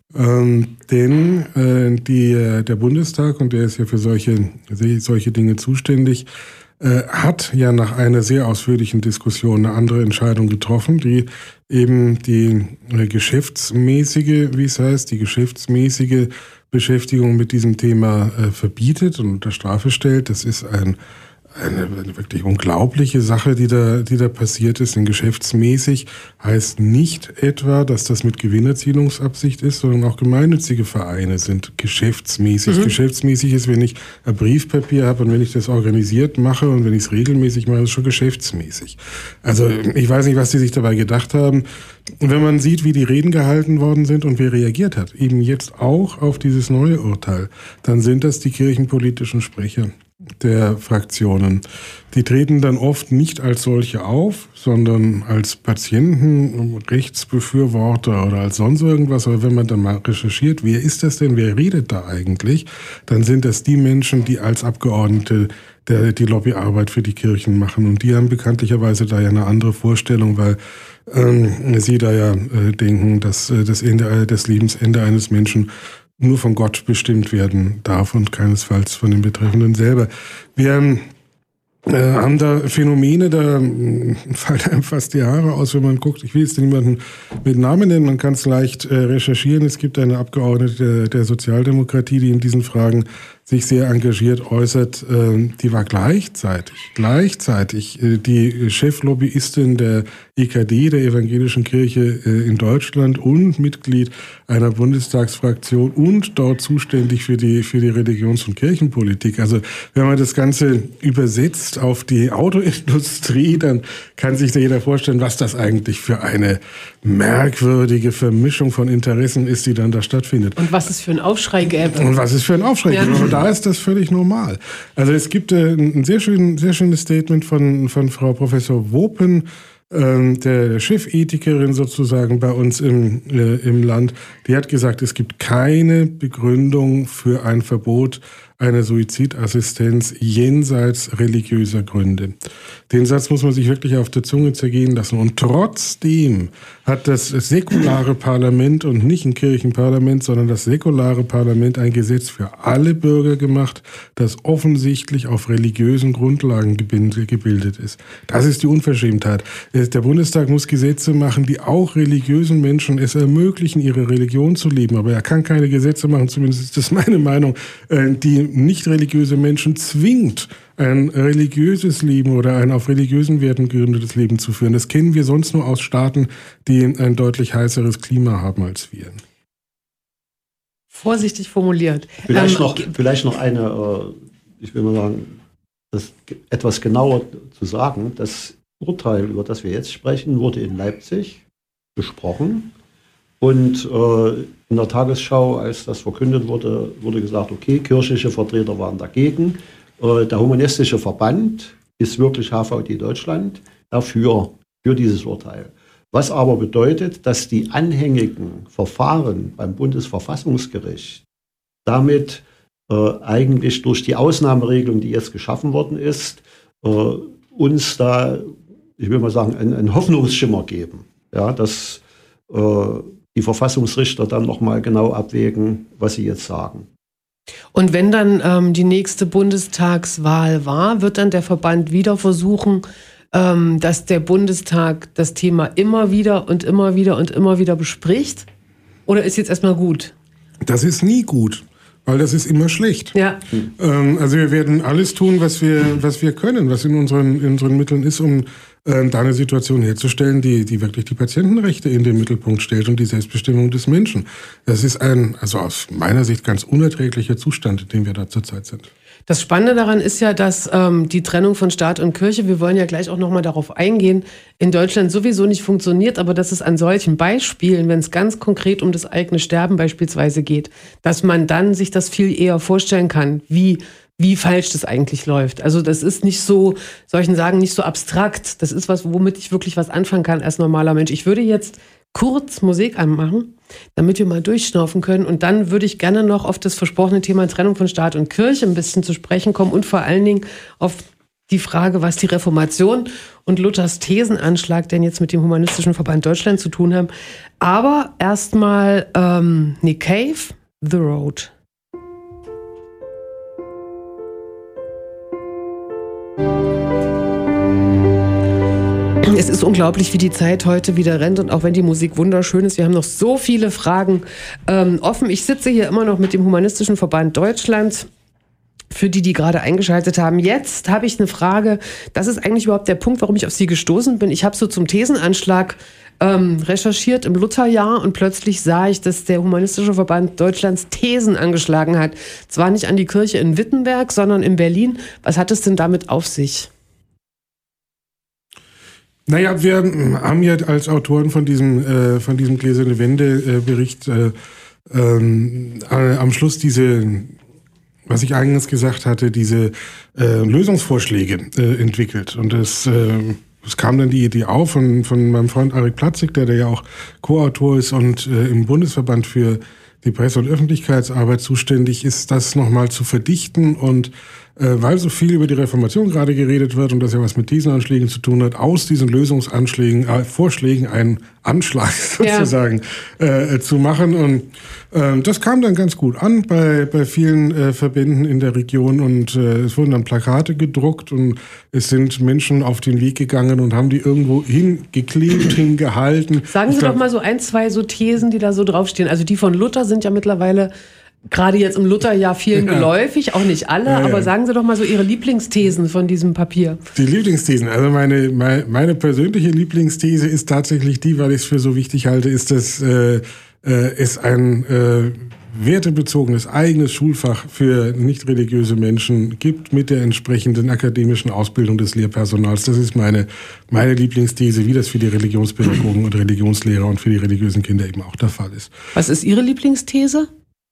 Denn der Bundestag, und der ist ja für solche Dinge zuständig, hat ja nach einer sehr ausführlichen Diskussion eine andere Entscheidung getroffen, die eben die geschäftsmäßige, wie es heißt, die geschäftsmäßige Beschäftigung mit diesem Thema verbietet und unter Strafe stellt. Das ist eine wirklich unglaubliche Sache, die da passiert ist. Denn geschäftsmäßig heißt nicht etwa, dass das mit Gewinnerzielungsabsicht ist, sondern auch gemeinnützige Vereine sind geschäftsmäßig. Geschäftsmäßig ist, wenn ich ein Briefpapier habe und wenn ich das organisiert mache und wenn ich es regelmäßig mache, ist es schon geschäftsmäßig. Also ich weiß nicht, was die sich dabei gedacht haben. Wenn man sieht, wie die Reden gehalten worden sind und wer reagiert hat, eben jetzt auch auf dieses neue Urteil, dann sind das die kirchenpolitischen Sprecher der Fraktionen. Die treten dann oft nicht als solche auf, sondern als Patienten, Rechtsbefürworter oder als sonst irgendwas. Aber wenn man dann mal recherchiert, wer ist das denn, wer redet da eigentlich, dann sind das die Menschen, die als Abgeordnete die Lobbyarbeit für die Kirchen machen. Und die haben bekanntlicherweise da ja eine andere Vorstellung, weil sie da ja denken, dass das Lebensende eines Menschen nur von Gott bestimmt werden darf und keinesfalls von den Betreffenden selber. Wir haben da Phänomene, da fallen einem fast die Haare aus, wenn man guckt. Ich will jetzt niemanden mit Namen nennen, man kann es leicht recherchieren. Es gibt eine Abgeordnete der Sozialdemokratie, die in diesen Fragen sich sehr engagiert äußert. Die war gleichzeitig die Cheflobbyistin der EKD, der Evangelischen Kirche in Deutschland, und Mitglied einer Bundestagsfraktion und dort zuständig für die Religions- und Kirchenpolitik. Also wenn man das Ganze übersetzt auf die Autoindustrie, dann kann sich da jeder vorstellen, was das eigentlich für eine merkwürdige Vermischung von Interessen ist, die dann da stattfindet. Und was es für ein Aufschrei gäbe. Ja. Und da ist das völlig normal. Also es gibt ein sehr schönes Statement von Frau Professor Wopen, der Chefethikerin sozusagen bei uns im Land. Die hat gesagt, es gibt keine Begründung für ein Verbot einer Suizidassistenz jenseits religiöser Gründe. Den Satz muss man sich wirklich auf der Zunge zergehen lassen. Und trotzdem hat das säkulare Parlament, und nicht ein Kirchenparlament, sondern das säkulare Parlament, ein Gesetz für alle Bürger gemacht, das offensichtlich auf religiösen Grundlagen gebildet ist. Das ist die Unverschämtheit. Der Bundestag muss Gesetze machen, die auch religiösen Menschen es ermöglichen, ihre Religion zu leben. Aber er kann keine Gesetze machen, zumindest ist das meine Meinung, die nicht religiöse Menschen zwingt, ein religiöses Leben oder ein auf religiösen Werten gegründetes Leben zu führen. Das kennen wir sonst nur aus Staaten, die ein deutlich heißeres Klima haben als wir. Vorsichtig formuliert. Vielleicht noch eine, ich will mal sagen, das etwas genauer zu sagen. Das Urteil, über das wir jetzt sprechen, wurde in Leipzig besprochen. Und in der Tagesschau, als das verkündet wurde, wurde gesagt, okay, kirchliche Vertreter waren dagegen. Der Humanistische Verband ist wirklich HVD Deutschland dafür, für dieses Urteil. Was aber bedeutet, dass die anhängigen Verfahren beim Bundesverfassungsgericht damit eigentlich durch die Ausnahmeregelung, die jetzt geschaffen worden ist, uns da, ich will mal sagen, einen Hoffnungsschimmer geben. Ja, dass die Verfassungsrichter dann nochmal genau abwägen, was sie jetzt sagen. Und wenn dann die nächste Bundestagswahl war, wird dann der Verband wieder versuchen, dass der Bundestag das Thema immer wieder und immer wieder und immer wieder bespricht? Oder ist jetzt erstmal gut? Das ist nie gut, weil das ist immer schlecht. Ja. Also wir werden alles tun, was wir können, was in unseren Mitteln ist, um da eine Situation herzustellen, die wirklich die Patientenrechte in den Mittelpunkt stellt und die Selbstbestimmung des Menschen. Das ist also aus meiner Sicht ganz unerträglicher Zustand, in dem wir da zurzeit sind. Das Spannende daran ist ja, dass die Trennung von Staat und Kirche, wir wollen ja gleich auch nochmal darauf eingehen, in Deutschland sowieso nicht funktioniert, aber dass es an solchen Beispielen, wenn es ganz konkret um das eigene Sterben beispielsweise geht, dass man dann sich das viel eher vorstellen kann, wie falsch das eigentlich läuft. Also das ist nicht so, solchen sagen, nicht so abstrakt. Das ist was, womit ich wirklich was anfangen kann als normaler Mensch. Ich würde jetzt kurz Musik anmachen, damit wir mal durchschnaufen können. Und dann würde ich gerne noch auf das versprochene Thema Trennung von Staat und Kirche ein bisschen zu sprechen kommen und vor allen Dingen auf die Frage, was die Reformation und Luthers Thesenanschlag denn jetzt mit dem Humanistischen Verband Deutschland zu tun haben. Aber erstmal Nick Cave, The Road. Es ist unglaublich, wie die Zeit heute wieder rennt und auch wenn die Musik wunderschön ist, wir haben noch so viele Fragen offen. Ich sitze hier immer noch mit dem Humanistischen Verband Deutschland. Für die gerade eingeschaltet haben. Jetzt habe ich eine Frage. Das ist eigentlich überhaupt der Punkt, warum ich auf Sie gestoßen bin. Ich habe so zum Thesenanschlag recherchiert im Lutherjahr und plötzlich sah ich, dass der Humanistische Verband Deutschlands Thesen angeschlagen hat. Zwar nicht an die Kirche in Wittenberg, sondern in Berlin. Was hat es denn damit auf sich? Naja, wir haben ja als Autoren von diesem Gläserne Wände-Bericht am Schluss was ich eingangs gesagt hatte, diese Lösungsvorschläge entwickelt. Und es kam dann die Idee auf von meinem Freund Arik Platzig, der ja auch Co-Autor ist und im Bundesverband für die Presse- und Öffentlichkeitsarbeit zuständig ist, das nochmal zu verdichten und weil so viel über die Reformation gerade geredet wird und das ja was mit Thesenanschlägen zu tun hat, aus diesen Vorschlägen einen Anschlag sozusagen zu machen. Und das kam dann ganz gut an bei vielen Verbänden in der Region und es wurden dann Plakate gedruckt und es sind Menschen auf den Weg gegangen und haben die irgendwo hingeklebt, hingehalten. Sagen Sie doch mal so 1, 2 so Thesen, die da so draufstehen. Also die von Luther sind ja mittlerweile gerade jetzt im Lutherjahr vielen geläufig, auch nicht alle, aber sagen Sie doch mal so Ihre Lieblingsthesen von diesem Papier. Die Lieblingsthesen, also meine persönliche Lieblingsthese ist tatsächlich die, weil ich es für so wichtig halte, ist, dass es ein wertebezogenes eigenes Schulfach für nicht religiöse Menschen gibt mit der entsprechenden akademischen Ausbildung des Lehrpersonals. Das ist meine Lieblingsthese, wie das für die Religionspädagogen und Religionslehrer und für die religiösen Kinder eben auch der Fall ist. Was ist Ihre Lieblingsthese?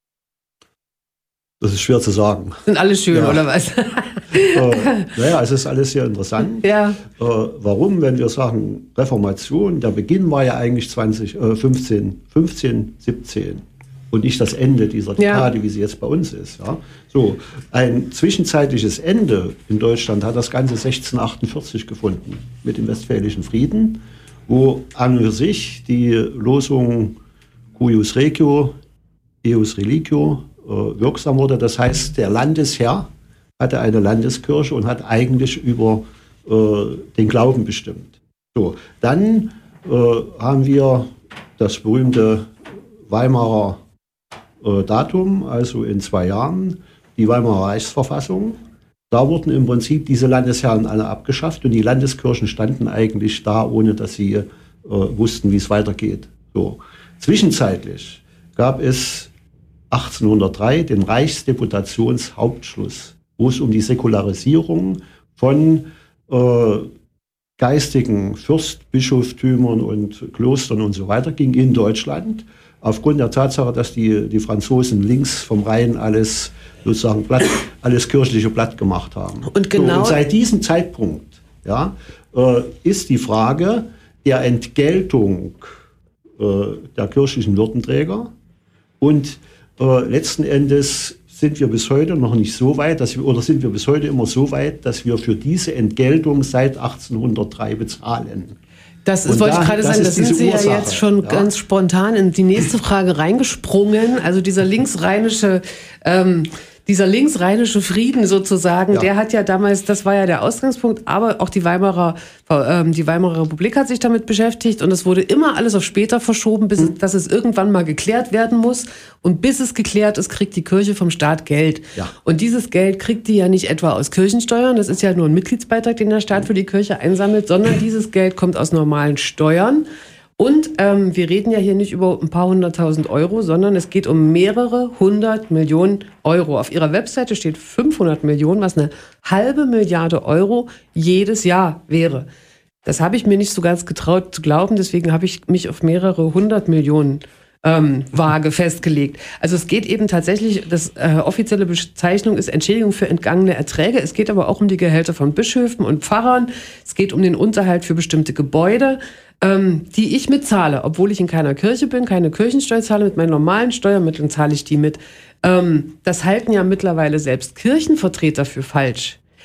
Das ist schwer zu sagen. Sind alle schön, oder was? Naja, es ist alles sehr interessant. Ja. Warum, wenn wir sagen Reformation, der Beginn war ja eigentlich 15, 17 und nicht das Ende dieser Dekade, wie sie jetzt bei uns ist. Ja? So, ein zwischenzeitliches Ende in Deutschland hat das Ganze 1648 gefunden mit dem Westfälischen Frieden, wo an und für sich die Losung Cuius Regio, Eius Religio wirksam wurde. Das heißt, der Landesherr hatte eine Landeskirche und hat eigentlich über den Glauben bestimmt. So, dann haben wir das berühmte Weimarer Datum, also in 2 Jahren, die Weimarer Reichsverfassung. Da wurden im Prinzip diese Landesherren alle abgeschafft und die Landeskirchen standen eigentlich da, ohne dass sie wussten, wie es weitergeht. So. Zwischenzeitlich gab es 1803 den Reichsdeputationshauptschluss, wo es um die Säkularisierung von geistigen Fürstbischofstümern und Klostern und so weiter ging in Deutschland, aufgrund der Tatsache, dass die Franzosen links vom Rhein alles sozusagen alles kirchliche platt gemacht haben. Und seit diesem Zeitpunkt ist die Frage der Entgeltung der kirchlichen Würdenträger und letzten Endes sind wir bis heute noch nicht so weit, sind wir bis heute immer so weit, dass wir für diese Entgeltung seit 1803 bezahlen. Das wollte ich gerade sagen, das sind Sie ja jetzt schon ganz spontan in die nächste Frage reingesprungen. Also dieser linksrheinische Frieden sozusagen, der hat ja damals, das war ja der Ausgangspunkt, aber auch die Weimarer Republik hat sich damit beschäftigt und es wurde immer alles auf später verschoben, dass es irgendwann mal geklärt werden muss. Und bis es geklärt ist, kriegt die Kirche vom Staat Geld. Ja. Und dieses Geld kriegt die ja nicht etwa aus Kirchensteuern, das ist ja nur ein Mitgliedsbeitrag, den der Staat für die Kirche einsammelt, sondern dieses Geld kommt aus normalen Steuern. Und wir reden ja hier nicht über ein paar 100.000 Euro, sondern es geht um mehrere 100 Millionen Euro. Auf Ihrer Webseite steht 500 Millionen, was eine halbe Milliarde Euro jedes Jahr wäre. Das habe ich mir nicht so ganz getraut zu glauben, deswegen habe ich mich auf mehrere 100 Millionen Waage festgelegt. Also es geht eben tatsächlich, das offizielle Bezeichnung ist Entschädigung für entgangene Erträge. Es geht aber auch um die Gehälter von Bischöfen und Pfarrern. Es geht um den Unterhalt für bestimmte Gebäude, die ich mitzahle, obwohl ich in keiner Kirche bin, keine Kirchensteuer zahle. Mit meinen normalen Steuermitteln zahle ich die mit. Das halten ja mittlerweile selbst Kirchenvertreter für falsch.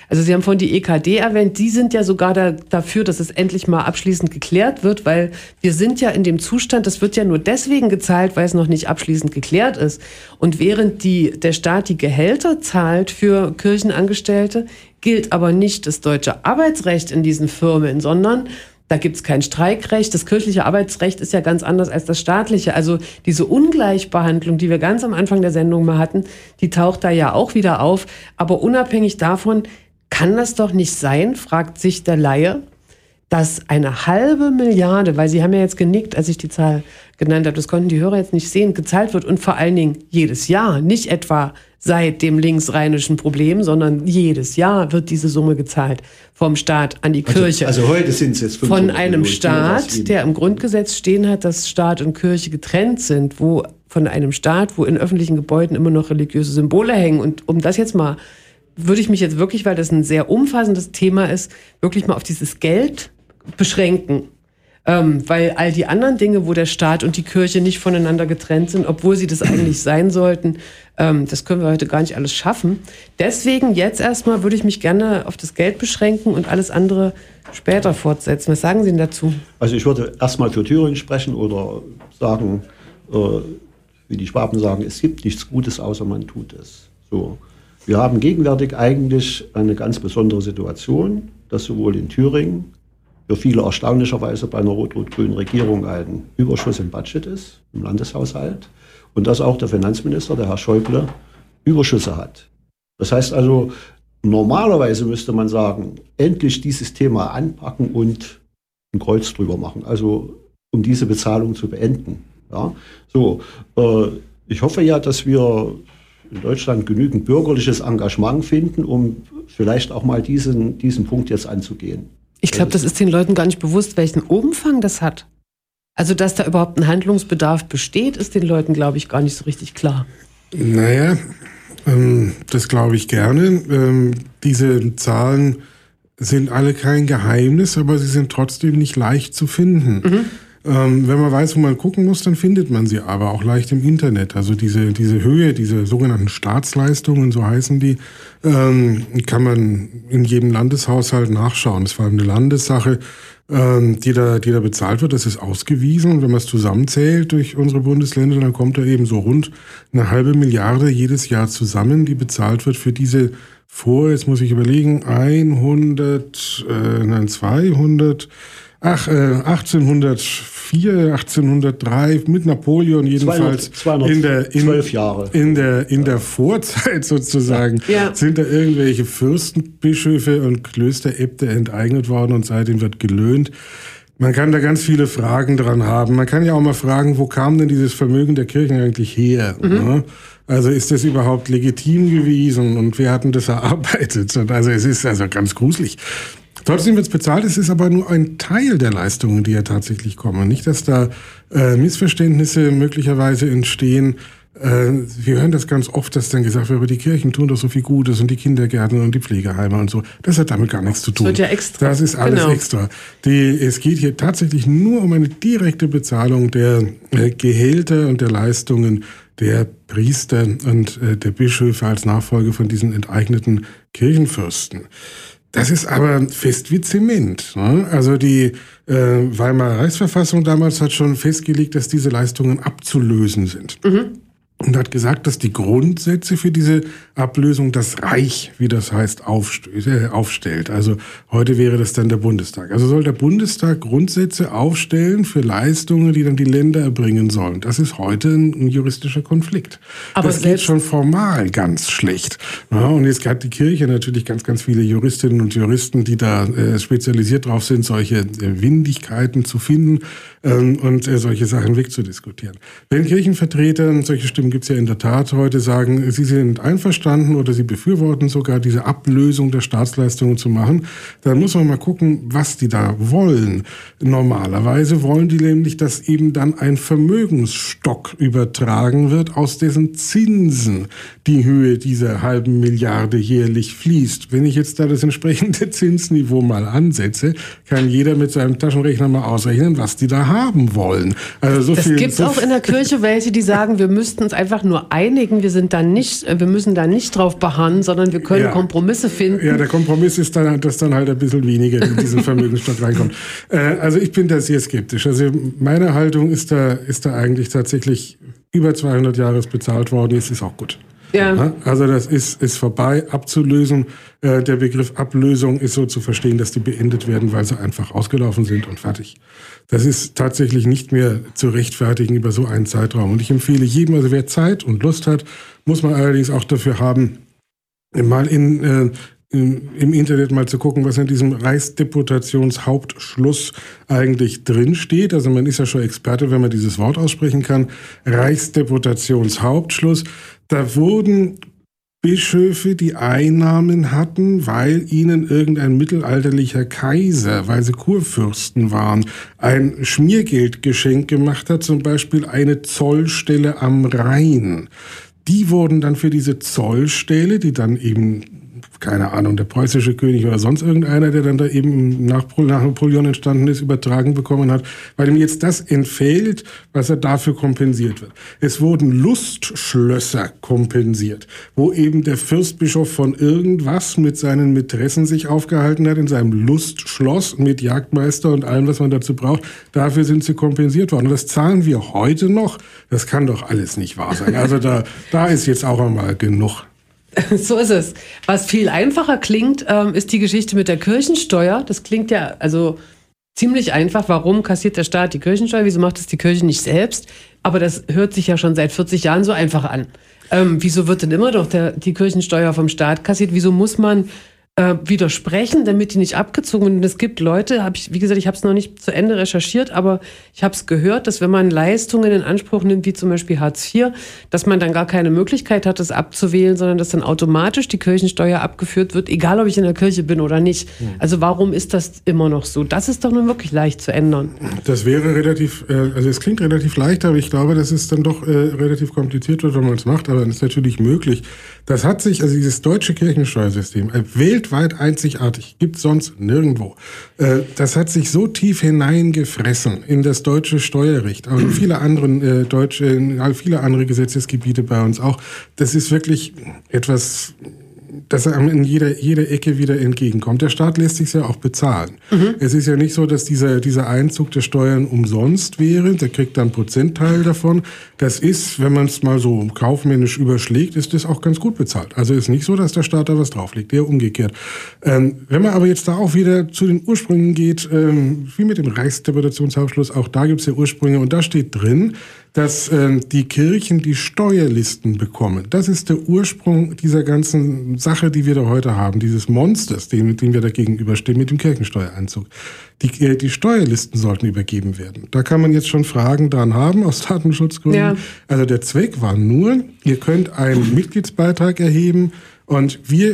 Also Sie haben vorhin die EKD erwähnt, die sind ja sogar dafür, dass es endlich mal abschließend geklärt wird, weil wir sind ja in dem Zustand, das wird ja nur deswegen gezahlt, weil es noch nicht abschließend geklärt ist. Und während der Staat die Gehälter zahlt für Kirchenangestellte, gilt aber nicht das deutsche Arbeitsrecht in diesen Firmen, sondern da gibt es kein Streikrecht. Das kirchliche Arbeitsrecht ist ja ganz anders als das staatliche. Also diese Ungleichbehandlung, die wir ganz am Anfang der Sendung mal hatten, die taucht da ja auch wieder auf. Aber unabhängig davon kann das doch nicht sein, fragt sich der Laie, dass 1,5 Milliarde, weil Sie haben ja jetzt genickt, als ich die Zahl genannt habe, das konnten die Hörer jetzt nicht sehen, gezahlt wird und vor allen Dingen jedes Jahr, nicht etwa seit dem linksrheinischen Problem, sondern jedes Jahr wird diese Summe gezahlt vom Staat an die Kirche. Also heute sind es jetzt 500 von einem Staat, der im Grundgesetz stehen hat, dass Staat und Kirche getrennt sind, von einem Staat, wo in öffentlichen Gebäuden immer noch religiöse Symbole hängen. Und um das jetzt mal, würde ich mich jetzt wirklich, weil das ein sehr umfassendes Thema ist, wirklich mal auf dieses Geld beschränken. Weil all die anderen Dinge, wo der Staat und die Kirche nicht voneinander getrennt sind, obwohl sie das eigentlich sein sollten, das können wir heute gar nicht alles schaffen. Deswegen jetzt erstmal würde ich mich gerne auf das Geld beschränken und alles andere später fortsetzen. Was sagen Sie denn dazu? Also ich würde erstmal für Thüringen sprechen oder sagen, wie die Schwaben sagen, es gibt nichts Gutes, außer man tut es. So. Wir haben gegenwärtig eigentlich eine ganz besondere Situation, dass sowohl in Thüringen für viele erstaunlicherweise bei einer rot-rot-grünen Regierung ein Überschuss im Budget ist, im Landeshaushalt, und dass auch der Finanzminister, der Herr Schäuble, Überschüsse hat. Das heißt also, normalerweise müsste man sagen, endlich dieses Thema anpacken und ein Kreuz drüber machen, also um diese Bezahlung zu beenden. Ja? So, ich hoffe ja, dass wir in Deutschland genügend bürgerliches Engagement finden, um vielleicht auch mal diesen Punkt jetzt anzugehen. Ich glaube, das ist den Leuten gar nicht bewusst, welchen Umfang das hat. Also, dass da überhaupt ein Handlungsbedarf besteht, ist den Leuten, glaube ich, gar nicht so richtig klar. Naja, das glaube ich gerne. Diese Zahlen sind alle kein Geheimnis, aber sie sind trotzdem nicht leicht zu finden. Mhm. Wenn man weiß, wo man gucken muss, dann findet man sie aber auch leicht im Internet. Also diese Höhe, diese sogenannten Staatsleistungen, so heißen die, kann man in jedem Landeshaushalt nachschauen. Das ist vor allem eine Landessache, die da bezahlt wird. Das ist ausgewiesen. Und wenn man es zusammenzählt durch unsere Bundesländer, dann kommt da eben so rund 1,5 Milliarde jedes Jahr zusammen, die bezahlt wird für diese jetzt muss ich überlegen, 1804, 1803 mit Napoleon jedenfalls 212 Jahre. In der Vorzeit sozusagen sind da irgendwelche Fürstenbischöfe und Klösteräbte enteignet worden und seitdem wird gelöhnt. Man kann da ganz viele Fragen dran haben. Man kann ja auch mal fragen, wo kam denn dieses Vermögen der Kirchen eigentlich her? Mhm. Also ist das überhaupt legitim gewesen und wer hat denn das erarbeitet? Also es ist also ganz gruselig. Trotzdem wird es bezahlt, es ist aber nur ein Teil der Leistungen, die ja tatsächlich kommen. Nicht, dass da Missverständnisse möglicherweise entstehen. Wir hören das ganz oft, dass dann gesagt wird, aber die Kirchen tun doch so viel Gutes und die Kindergärten und die Pflegeheime und so. Das hat damit gar nichts zu tun. Das wird ja extra. Das ist alles extra. Es geht hier tatsächlich nur um eine direkte Bezahlung der Gehälter und der Leistungen der Priester und der Bischöfe als Nachfolge von diesen enteigneten Kirchenfürsten. Das ist aber fest wie Zement. Ne? Also die Weimarer Reichsverfassung damals hat schon festgelegt, dass diese Leistungen abzulösen sind. Mhm. Und hat gesagt, dass die Grundsätze für diese Ablösung das Reich, wie das heißt, aufstellt. Also heute wäre das dann der Bundestag. Also soll der Bundestag Grundsätze aufstellen für Leistungen, die dann die Länder erbringen sollen. Das ist heute ein juristischer Konflikt. Aber das geht schon formal ganz schlecht. Ja, und jetzt hat die Kirche natürlich ganz, ganz viele Juristinnen und Juristen, die da spezialisiert drauf sind, solche Windigkeiten zu finden und solche Sachen wegzudiskutieren. Wenn Kirchenvertreter, solche Stimmen gibt es ja in der Tat heute, sagen, sie sind einverstanden oder sie befürworten sogar diese Ablösung der Staatsleistungen zu machen, dann muss man mal gucken, was die da wollen. Normalerweise wollen die nämlich, dass eben dann ein Vermögensstock übertragen wird, aus dessen Zinsen die Höhe dieser 1,5 Milliarde jährlich fließt. Wenn ich jetzt da das entsprechende Zinsniveau mal ansetze, kann jeder mit seinem Taschenrechner mal ausrechnen, was die da haben wollen. Also es gibt auch in der Kirche welche, die sagen, wir müssten uns einfach nur einigen. Wir müssen da nicht drauf beharren, sondern wir können Kompromisse finden. Ja, der Kompromiss ist dann, dass dann halt ein bisschen weniger in diesen Vermögensstock reinkommt. Also ich bin da sehr skeptisch. Also meine Haltung ist da eigentlich tatsächlich über 200 Jahre ist bezahlt worden. Jetzt ist auch gut. Ja. Also das ist vorbei, abzulösen. Der Begriff Ablösung ist so zu verstehen, dass die beendet werden, weil sie einfach ausgelaufen sind und fertig. Das ist tatsächlich nicht mehr zu rechtfertigen über so einen Zeitraum. Und ich empfehle jedem, also wer Zeit und Lust hat, muss man allerdings auch dafür haben, mal im Internet mal zu gucken, was in diesem Reichsdeputationshauptschluss eigentlich drin steht. Also man ist ja schon Experte, wenn man dieses Wort aussprechen kann. Reichsdeputationshauptschluss. Da wurden Bischöfe, die Einnahmen hatten, weil ihnen irgendein mittelalterlicher Kaiser, weil sie Kurfürsten waren, ein Schmiergeldgeschenk gemacht hat, zum Beispiel eine Zollstelle am Rhein. Die wurden dann für diese Zollstelle, die dann eben, keine Ahnung, der preußische König oder sonst irgendeiner, der dann da eben nach Napoleon entstanden ist, übertragen bekommen hat, weil ihm jetzt das entfällt, was er dafür kompensiert wird. Es wurden Lustschlösser kompensiert, wo eben der Fürstbischof von irgendwas mit seinen Mätressen sich aufgehalten hat, in seinem Lustschloss mit Jagdmeister und allem, was man dazu braucht. Dafür sind sie kompensiert worden. Und das zahlen wir heute noch. Das kann doch alles nicht wahr sein. Also da ist jetzt auch einmal genug. So ist es. Was viel einfacher klingt, ist die Geschichte mit der Kirchensteuer. Das klingt ja also ziemlich einfach. Warum kassiert der Staat die Kirchensteuer? Wieso macht es die Kirche nicht selbst? Aber das hört sich ja schon seit 40 Jahren so einfach an. Wieso wird denn immer doch die Kirchensteuer vom Staat kassiert? Wieso muss man widersprechen, damit die nicht abgezogen wird? Und es gibt Leute, wie gesagt, ich habe es noch nicht zu Ende recherchiert, aber ich habe es gehört, dass wenn man Leistungen in Anspruch nimmt, wie zum Beispiel Hartz IV, dass man dann gar keine Möglichkeit hat, das abzuwählen, sondern dass dann automatisch die Kirchensteuer abgeführt wird, egal ob ich in der Kirche bin oder nicht. Also warum ist das immer noch so? Das ist doch nun wirklich leicht zu ändern. Das wäre relativ, also es klingt relativ leicht, aber ich glaube, dass es dann doch relativ kompliziert wird, wenn man es macht, aber es ist natürlich möglich. Das hat sich, also dieses deutsche Kirchensteuersystem, weltweit einzigartig, gibt es sonst nirgendwo. Das hat sich so tief hineingefressen in das deutsche Steuerrecht, aber in viele andere Gesetzesgebiete bei uns auch. Das ist wirklich etwas, das einem in jeder Ecke wieder entgegenkommt. Der Staat lässt sich ja auch bezahlen. Es ist ja nicht so, dass dieser Einzug der Steuern umsonst wäre. Der kriegt dann einen Prozentteil davon. Das ist, wenn man es mal so kaufmännisch überschlägt, ist das auch ganz gut bezahlt. Also ist nicht so, dass der Staat da was drauflegt, eher umgekehrt. Wenn man aber jetzt da auch wieder zu den Ursprüngen geht, wie mit dem Reichsdeputationshauptschluss, auch da gibt es ja Ursprünge und da steht drin, dass die Kirchen die Steuerlisten bekommen. Das ist der Ursprung dieser ganzen Sache, die wir da heute haben, dieses Monsters, dem wir da gegenüberstehen mit dem Kirchensteuereinzug. Die Steuerlisten sollten übergeben werden. Da kann man jetzt schon Fragen dran haben aus Datenschutzgründen. Ja. Also der Zweck war nur, ihr könnt einen Mitgliedsbeitrag erheben und wir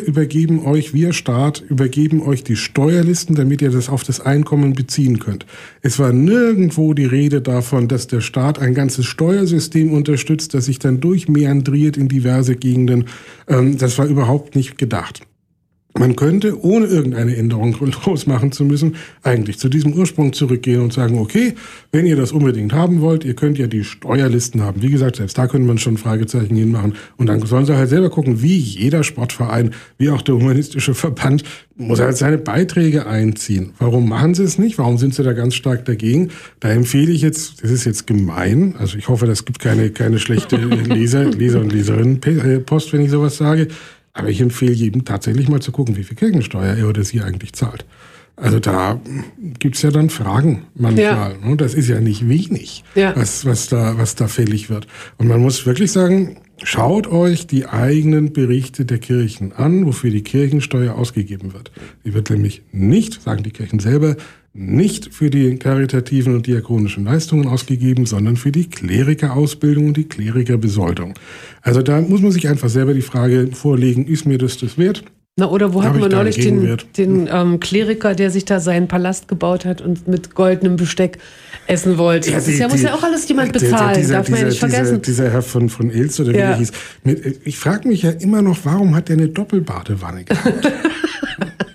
Staat übergeben euch die Steuerlisten, damit ihr das auf das Einkommen beziehen könnt. Es war nirgendwo die Rede davon, dass der Staat ein ganzes Steuersystem unterstützt, das sich dann durchmeandriert in diverse Gegenden. Das war überhaupt nicht gedacht. Man könnte, ohne irgendeine Änderung grundlos machen zu müssen, eigentlich zu diesem Ursprung zurückgehen und sagen, okay, wenn ihr das unbedingt haben wollt, ihr könnt ja die Steuerlisten haben. Wie gesagt, selbst da könnte man schon Fragezeichen hinmachen. Und dann sollen sie halt selber gucken, wie jeder Sportverein, wie auch der humanistische Verband, muss halt seine Beiträge einziehen. Warum machen sie es nicht? Warum sind sie da ganz stark dagegen? Da empfehle ich jetzt, das ist jetzt gemein, also ich hoffe, das gibt keine schlechte Leser und Leserinnenpost, wenn ich sowas sage. Aber ich empfehle jedem tatsächlich mal zu gucken, wie viel Kirchensteuer er oder sie eigentlich zahlt. Also da gibt's ja dann Fragen manchmal. Ja. Das ist ja nicht wenig, was da fällig wird. Und man muss wirklich sagen, schaut euch die eigenen Berichte der Kirchen an, wofür die Kirchensteuer ausgegeben wird. Die wird nämlich nicht, sagen die Kirchen selber, nicht für die karitativen und diakonischen Leistungen ausgegeben, sondern für die Klerikerausbildung und die Klerikerbesoldung. Also da muss man sich einfach selber die Frage vorlegen, ist mir das wert? Na, oder wo hatten wir neulich den Kleriker, der sich da seinen Palast gebaut hat und mit goldenem Besteck essen wollte? Ja, muss ja auch alles jemand bezahlen, darf man ja nicht vergessen. Dieser Herr von Ilz oder wie er hieß. Ich frage mich ja immer noch, warum hat der eine Doppelbadewanne gehabt?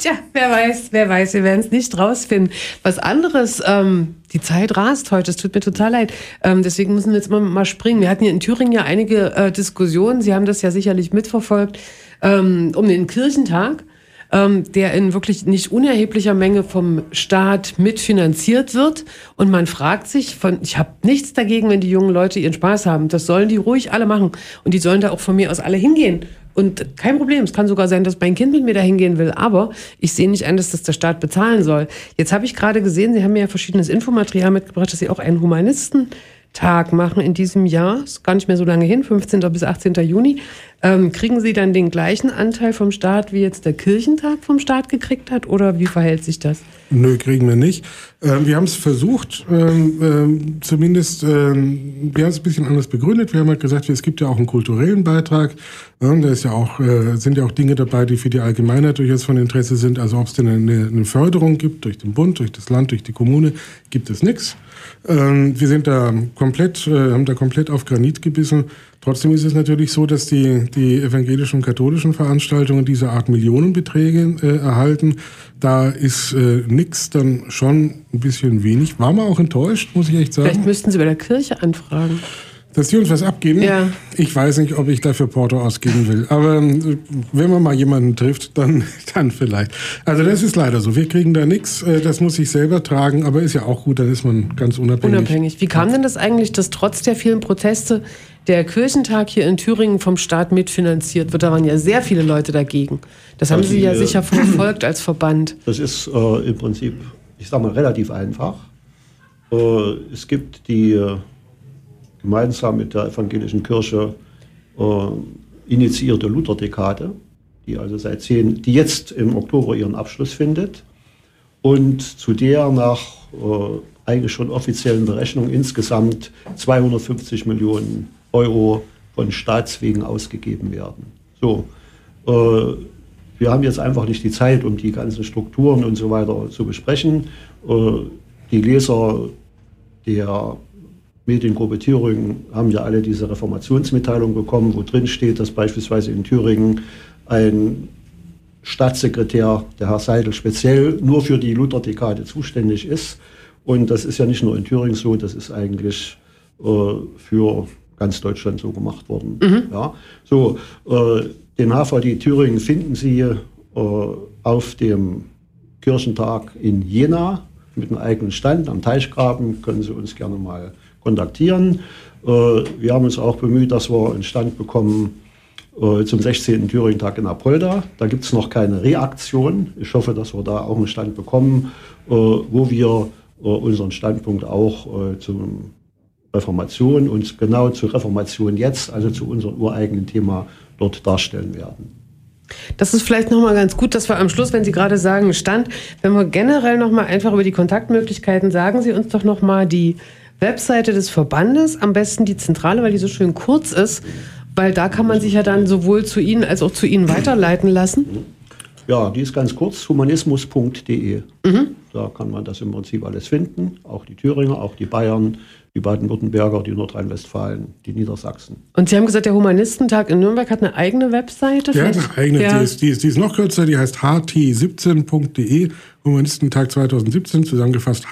Tja, wer weiß, wir werden es nicht rausfinden. Was anderes, die Zeit rast heute, es tut mir total leid. Deswegen müssen wir jetzt mal springen. Wir hatten hier in Thüringen ja einige Diskussionen, Sie haben das ja sicherlich mitverfolgt, um den Kirchentag, der in wirklich nicht unerheblicher Menge vom Staat mitfinanziert wird. Und man fragt sich, ich habe nichts dagegen, wenn die jungen Leute ihren Spaß haben. Das sollen die ruhig alle machen. Und die sollen da auch von mir aus alle hingehen. Und kein Problem, es kann sogar sein, dass mein Kind mit mir da hingehen will. Aber ich sehe nicht ein, dass das der Staat bezahlen soll. Jetzt habe ich gerade gesehen, Sie haben mir ja verschiedenes Infomaterial mitgebracht, dass Sie auch einen Humanistentag machen in diesem Jahr. Ist gar nicht mehr so lange hin, 15. bis 18. Juni. Kriegen Sie dann den gleichen Anteil vom Staat, wie jetzt der Kirchentag vom Staat gekriegt hat? Oder wie verhält sich das? Nö, kriegen wir nicht. Wir haben es versucht, zumindest, wir haben es ein bisschen anders begründet. Wir haben halt gesagt, es gibt ja auch einen kulturellen Beitrag. Da ist ja auch, sind ja auch Dinge dabei, die für die Allgemeinheit durchaus von Interesse sind. Also ob es denn eine Förderung gibt durch den Bund, durch das Land, durch die Kommune, gibt es nichts. Wir sind da haben da komplett auf Granit gebissen. Trotzdem ist es natürlich so, dass die evangelischen und katholischen Veranstaltungen dieser Art Millionenbeträge erhalten. Da ist nix dann schon ein bisschen wenig. War man auch enttäuscht, muss ich echt sagen. Vielleicht müssten Sie bei der Kirche anfragen. Dass die uns was abgeben? Ja. Ich weiß nicht, ob ich dafür Porto ausgeben will. Aber wenn man mal jemanden trifft, dann vielleicht. Also das ist leider so. Wir kriegen da nichts. Das muss ich selber tragen. Aber ist ja auch gut, dann ist man ganz unabhängig. Wie kam denn das eigentlich, dass trotz der vielen Proteste der Kirchentag hier in Thüringen vom Staat mitfinanziert wird? Da waren ja sehr viele Leute dagegen. Das haben Sie ja sicher verfolgt als Verband. Das ist im Prinzip, ich sage mal, relativ einfach. Es gibt die gemeinsam mit der evangelischen Kirche initiierte Lutherdekade, die also die jetzt im Oktober ihren Abschluss findet und zu der nach eigentlich schon offiziellen Berechnungen insgesamt 250 Millionen Euro von Staatswegen ausgegeben werden. So, wir haben jetzt einfach nicht die Zeit, um die ganzen Strukturen und so weiter zu besprechen. Die Leser der Mediengruppe Thüringen haben ja alle diese Reformationsmitteilung bekommen, wo drin steht, dass beispielsweise in Thüringen ein Staatssekretär, der Herr Seidel, speziell nur für die Lutherdekade zuständig ist. Und das ist ja nicht nur in Thüringen so, das ist eigentlich für ganz Deutschland so gemacht worden. Mhm. Ja, so, den HVD Thüringen finden Sie auf dem Kirchentag in Jena mit einem eigenen Stand am Teichgraben. Können Sie uns gerne mal kontaktieren. Wir haben uns auch bemüht, dass wir einen Stand bekommen zum 16. Thüringen-Tag in Apolda. Da gibt es noch keine Reaktion. Ich hoffe, dass wir da auch einen Stand bekommen, wo wir unseren Standpunkt auch zum Reformation und genau zur Reformation jetzt, also zu unserem ureigenen Thema, dort darstellen werden. Das ist vielleicht nochmal ganz gut, dass wir am Schluss, wenn Sie gerade sagen Stand, wenn wir generell nochmal einfach über die Kontaktmöglichkeiten, sagen Sie uns doch nochmal die Webseite des Verbandes, am besten die Zentrale, weil die so schön kurz ist, weil da kann man sich ja dann sowohl zu Ihnen als auch zu Ihnen weiterleiten lassen. Ja, die ist ganz kurz, humanismus.de. Mhm. Da kann man das im Prinzip alles finden, auch die Thüringer, auch die Bayern, die Baden-Württemberger, die Nordrhein-Westfalen, die Niedersachsen. Und Sie haben gesagt, der Humanistentag in Nürnberg hat eine eigene Webseite? Ja, eine eigene, ja. Die ist noch kürzer, die heißt ht17.de, Humanistentag 2017, zusammengefasst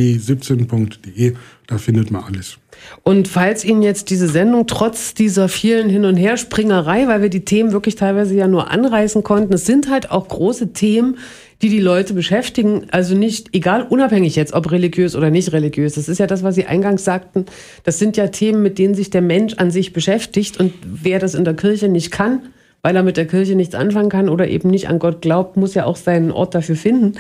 ht17.de, da findet man alles. Und falls Ihnen jetzt diese Sendung trotz dieser vielen Hin- und Herspringerei, weil wir die Themen wirklich teilweise ja nur anreißen konnten, es sind halt auch große Themen, die Leute beschäftigen, also nicht, egal, unabhängig jetzt, ob religiös oder nicht religiös. Das ist ja das, was Sie eingangs sagten. Das sind ja Themen, mit denen sich der Mensch an sich beschäftigt. Und wer das in der Kirche nicht kann, weil er mit der Kirche nichts anfangen kann oder eben nicht an Gott glaubt, muss ja auch seinen Ort dafür finden.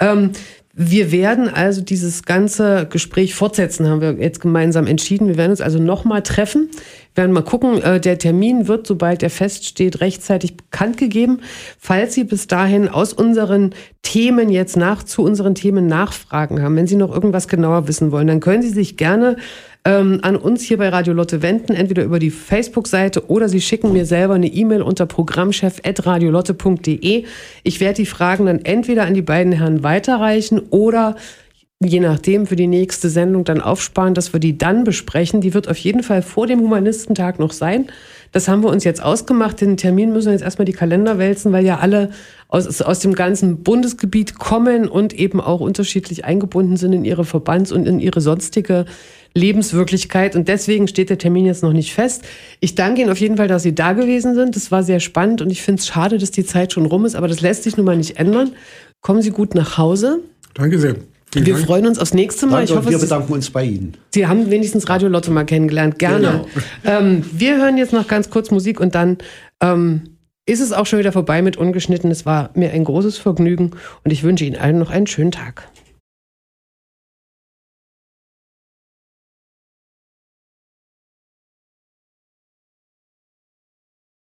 Wir werden also dieses ganze Gespräch fortsetzen, haben wir jetzt gemeinsam entschieden. Wir werden uns also nochmal treffen. Wir werden mal gucken, der Termin wird, sobald er feststeht, rechtzeitig bekannt gegeben. Falls Sie bis dahin aus unseren Themen jetzt zu unseren Themen Nachfragen haben, wenn Sie noch irgendwas genauer wissen wollen, dann können Sie sich gerne an uns hier bei Radio Lotte wenden, entweder über die Facebook-Seite oder Sie schicken mir selber eine E-Mail unter programmchef@radiolotte.de. Ich werde die Fragen dann entweder an die beiden Herren weiterreichen oder je nachdem für die nächste Sendung dann aufsparen, dass wir die dann besprechen. Die wird auf jeden Fall vor dem Humanistentag noch sein. Das haben wir uns jetzt ausgemacht. Den Termin müssen wir jetzt erstmal die Kalender wälzen, weil ja alle aus dem ganzen Bundesgebiet kommen und eben auch unterschiedlich eingebunden sind in ihre Verbands- und in ihre sonstige Lebenswirklichkeit. Und deswegen steht der Termin jetzt noch nicht fest. Ich danke Ihnen auf jeden Fall, dass Sie da gewesen sind. Das war sehr spannend und ich finde es schade, dass die Zeit schon rum ist, aber das lässt sich nun mal nicht ändern. Kommen Sie gut nach Hause. Danke sehr. Wir freuen uns aufs nächste Mal. Danke, wir bedanken uns bei Ihnen. Sie haben wenigstens Radio Lotto mal kennengelernt. Gerne. Genau. Wir hören jetzt noch ganz kurz Musik und dann ist es auch schon wieder vorbei mit Ungeschnitten. Es war mir ein großes Vergnügen und ich wünsche Ihnen allen noch einen schönen Tag.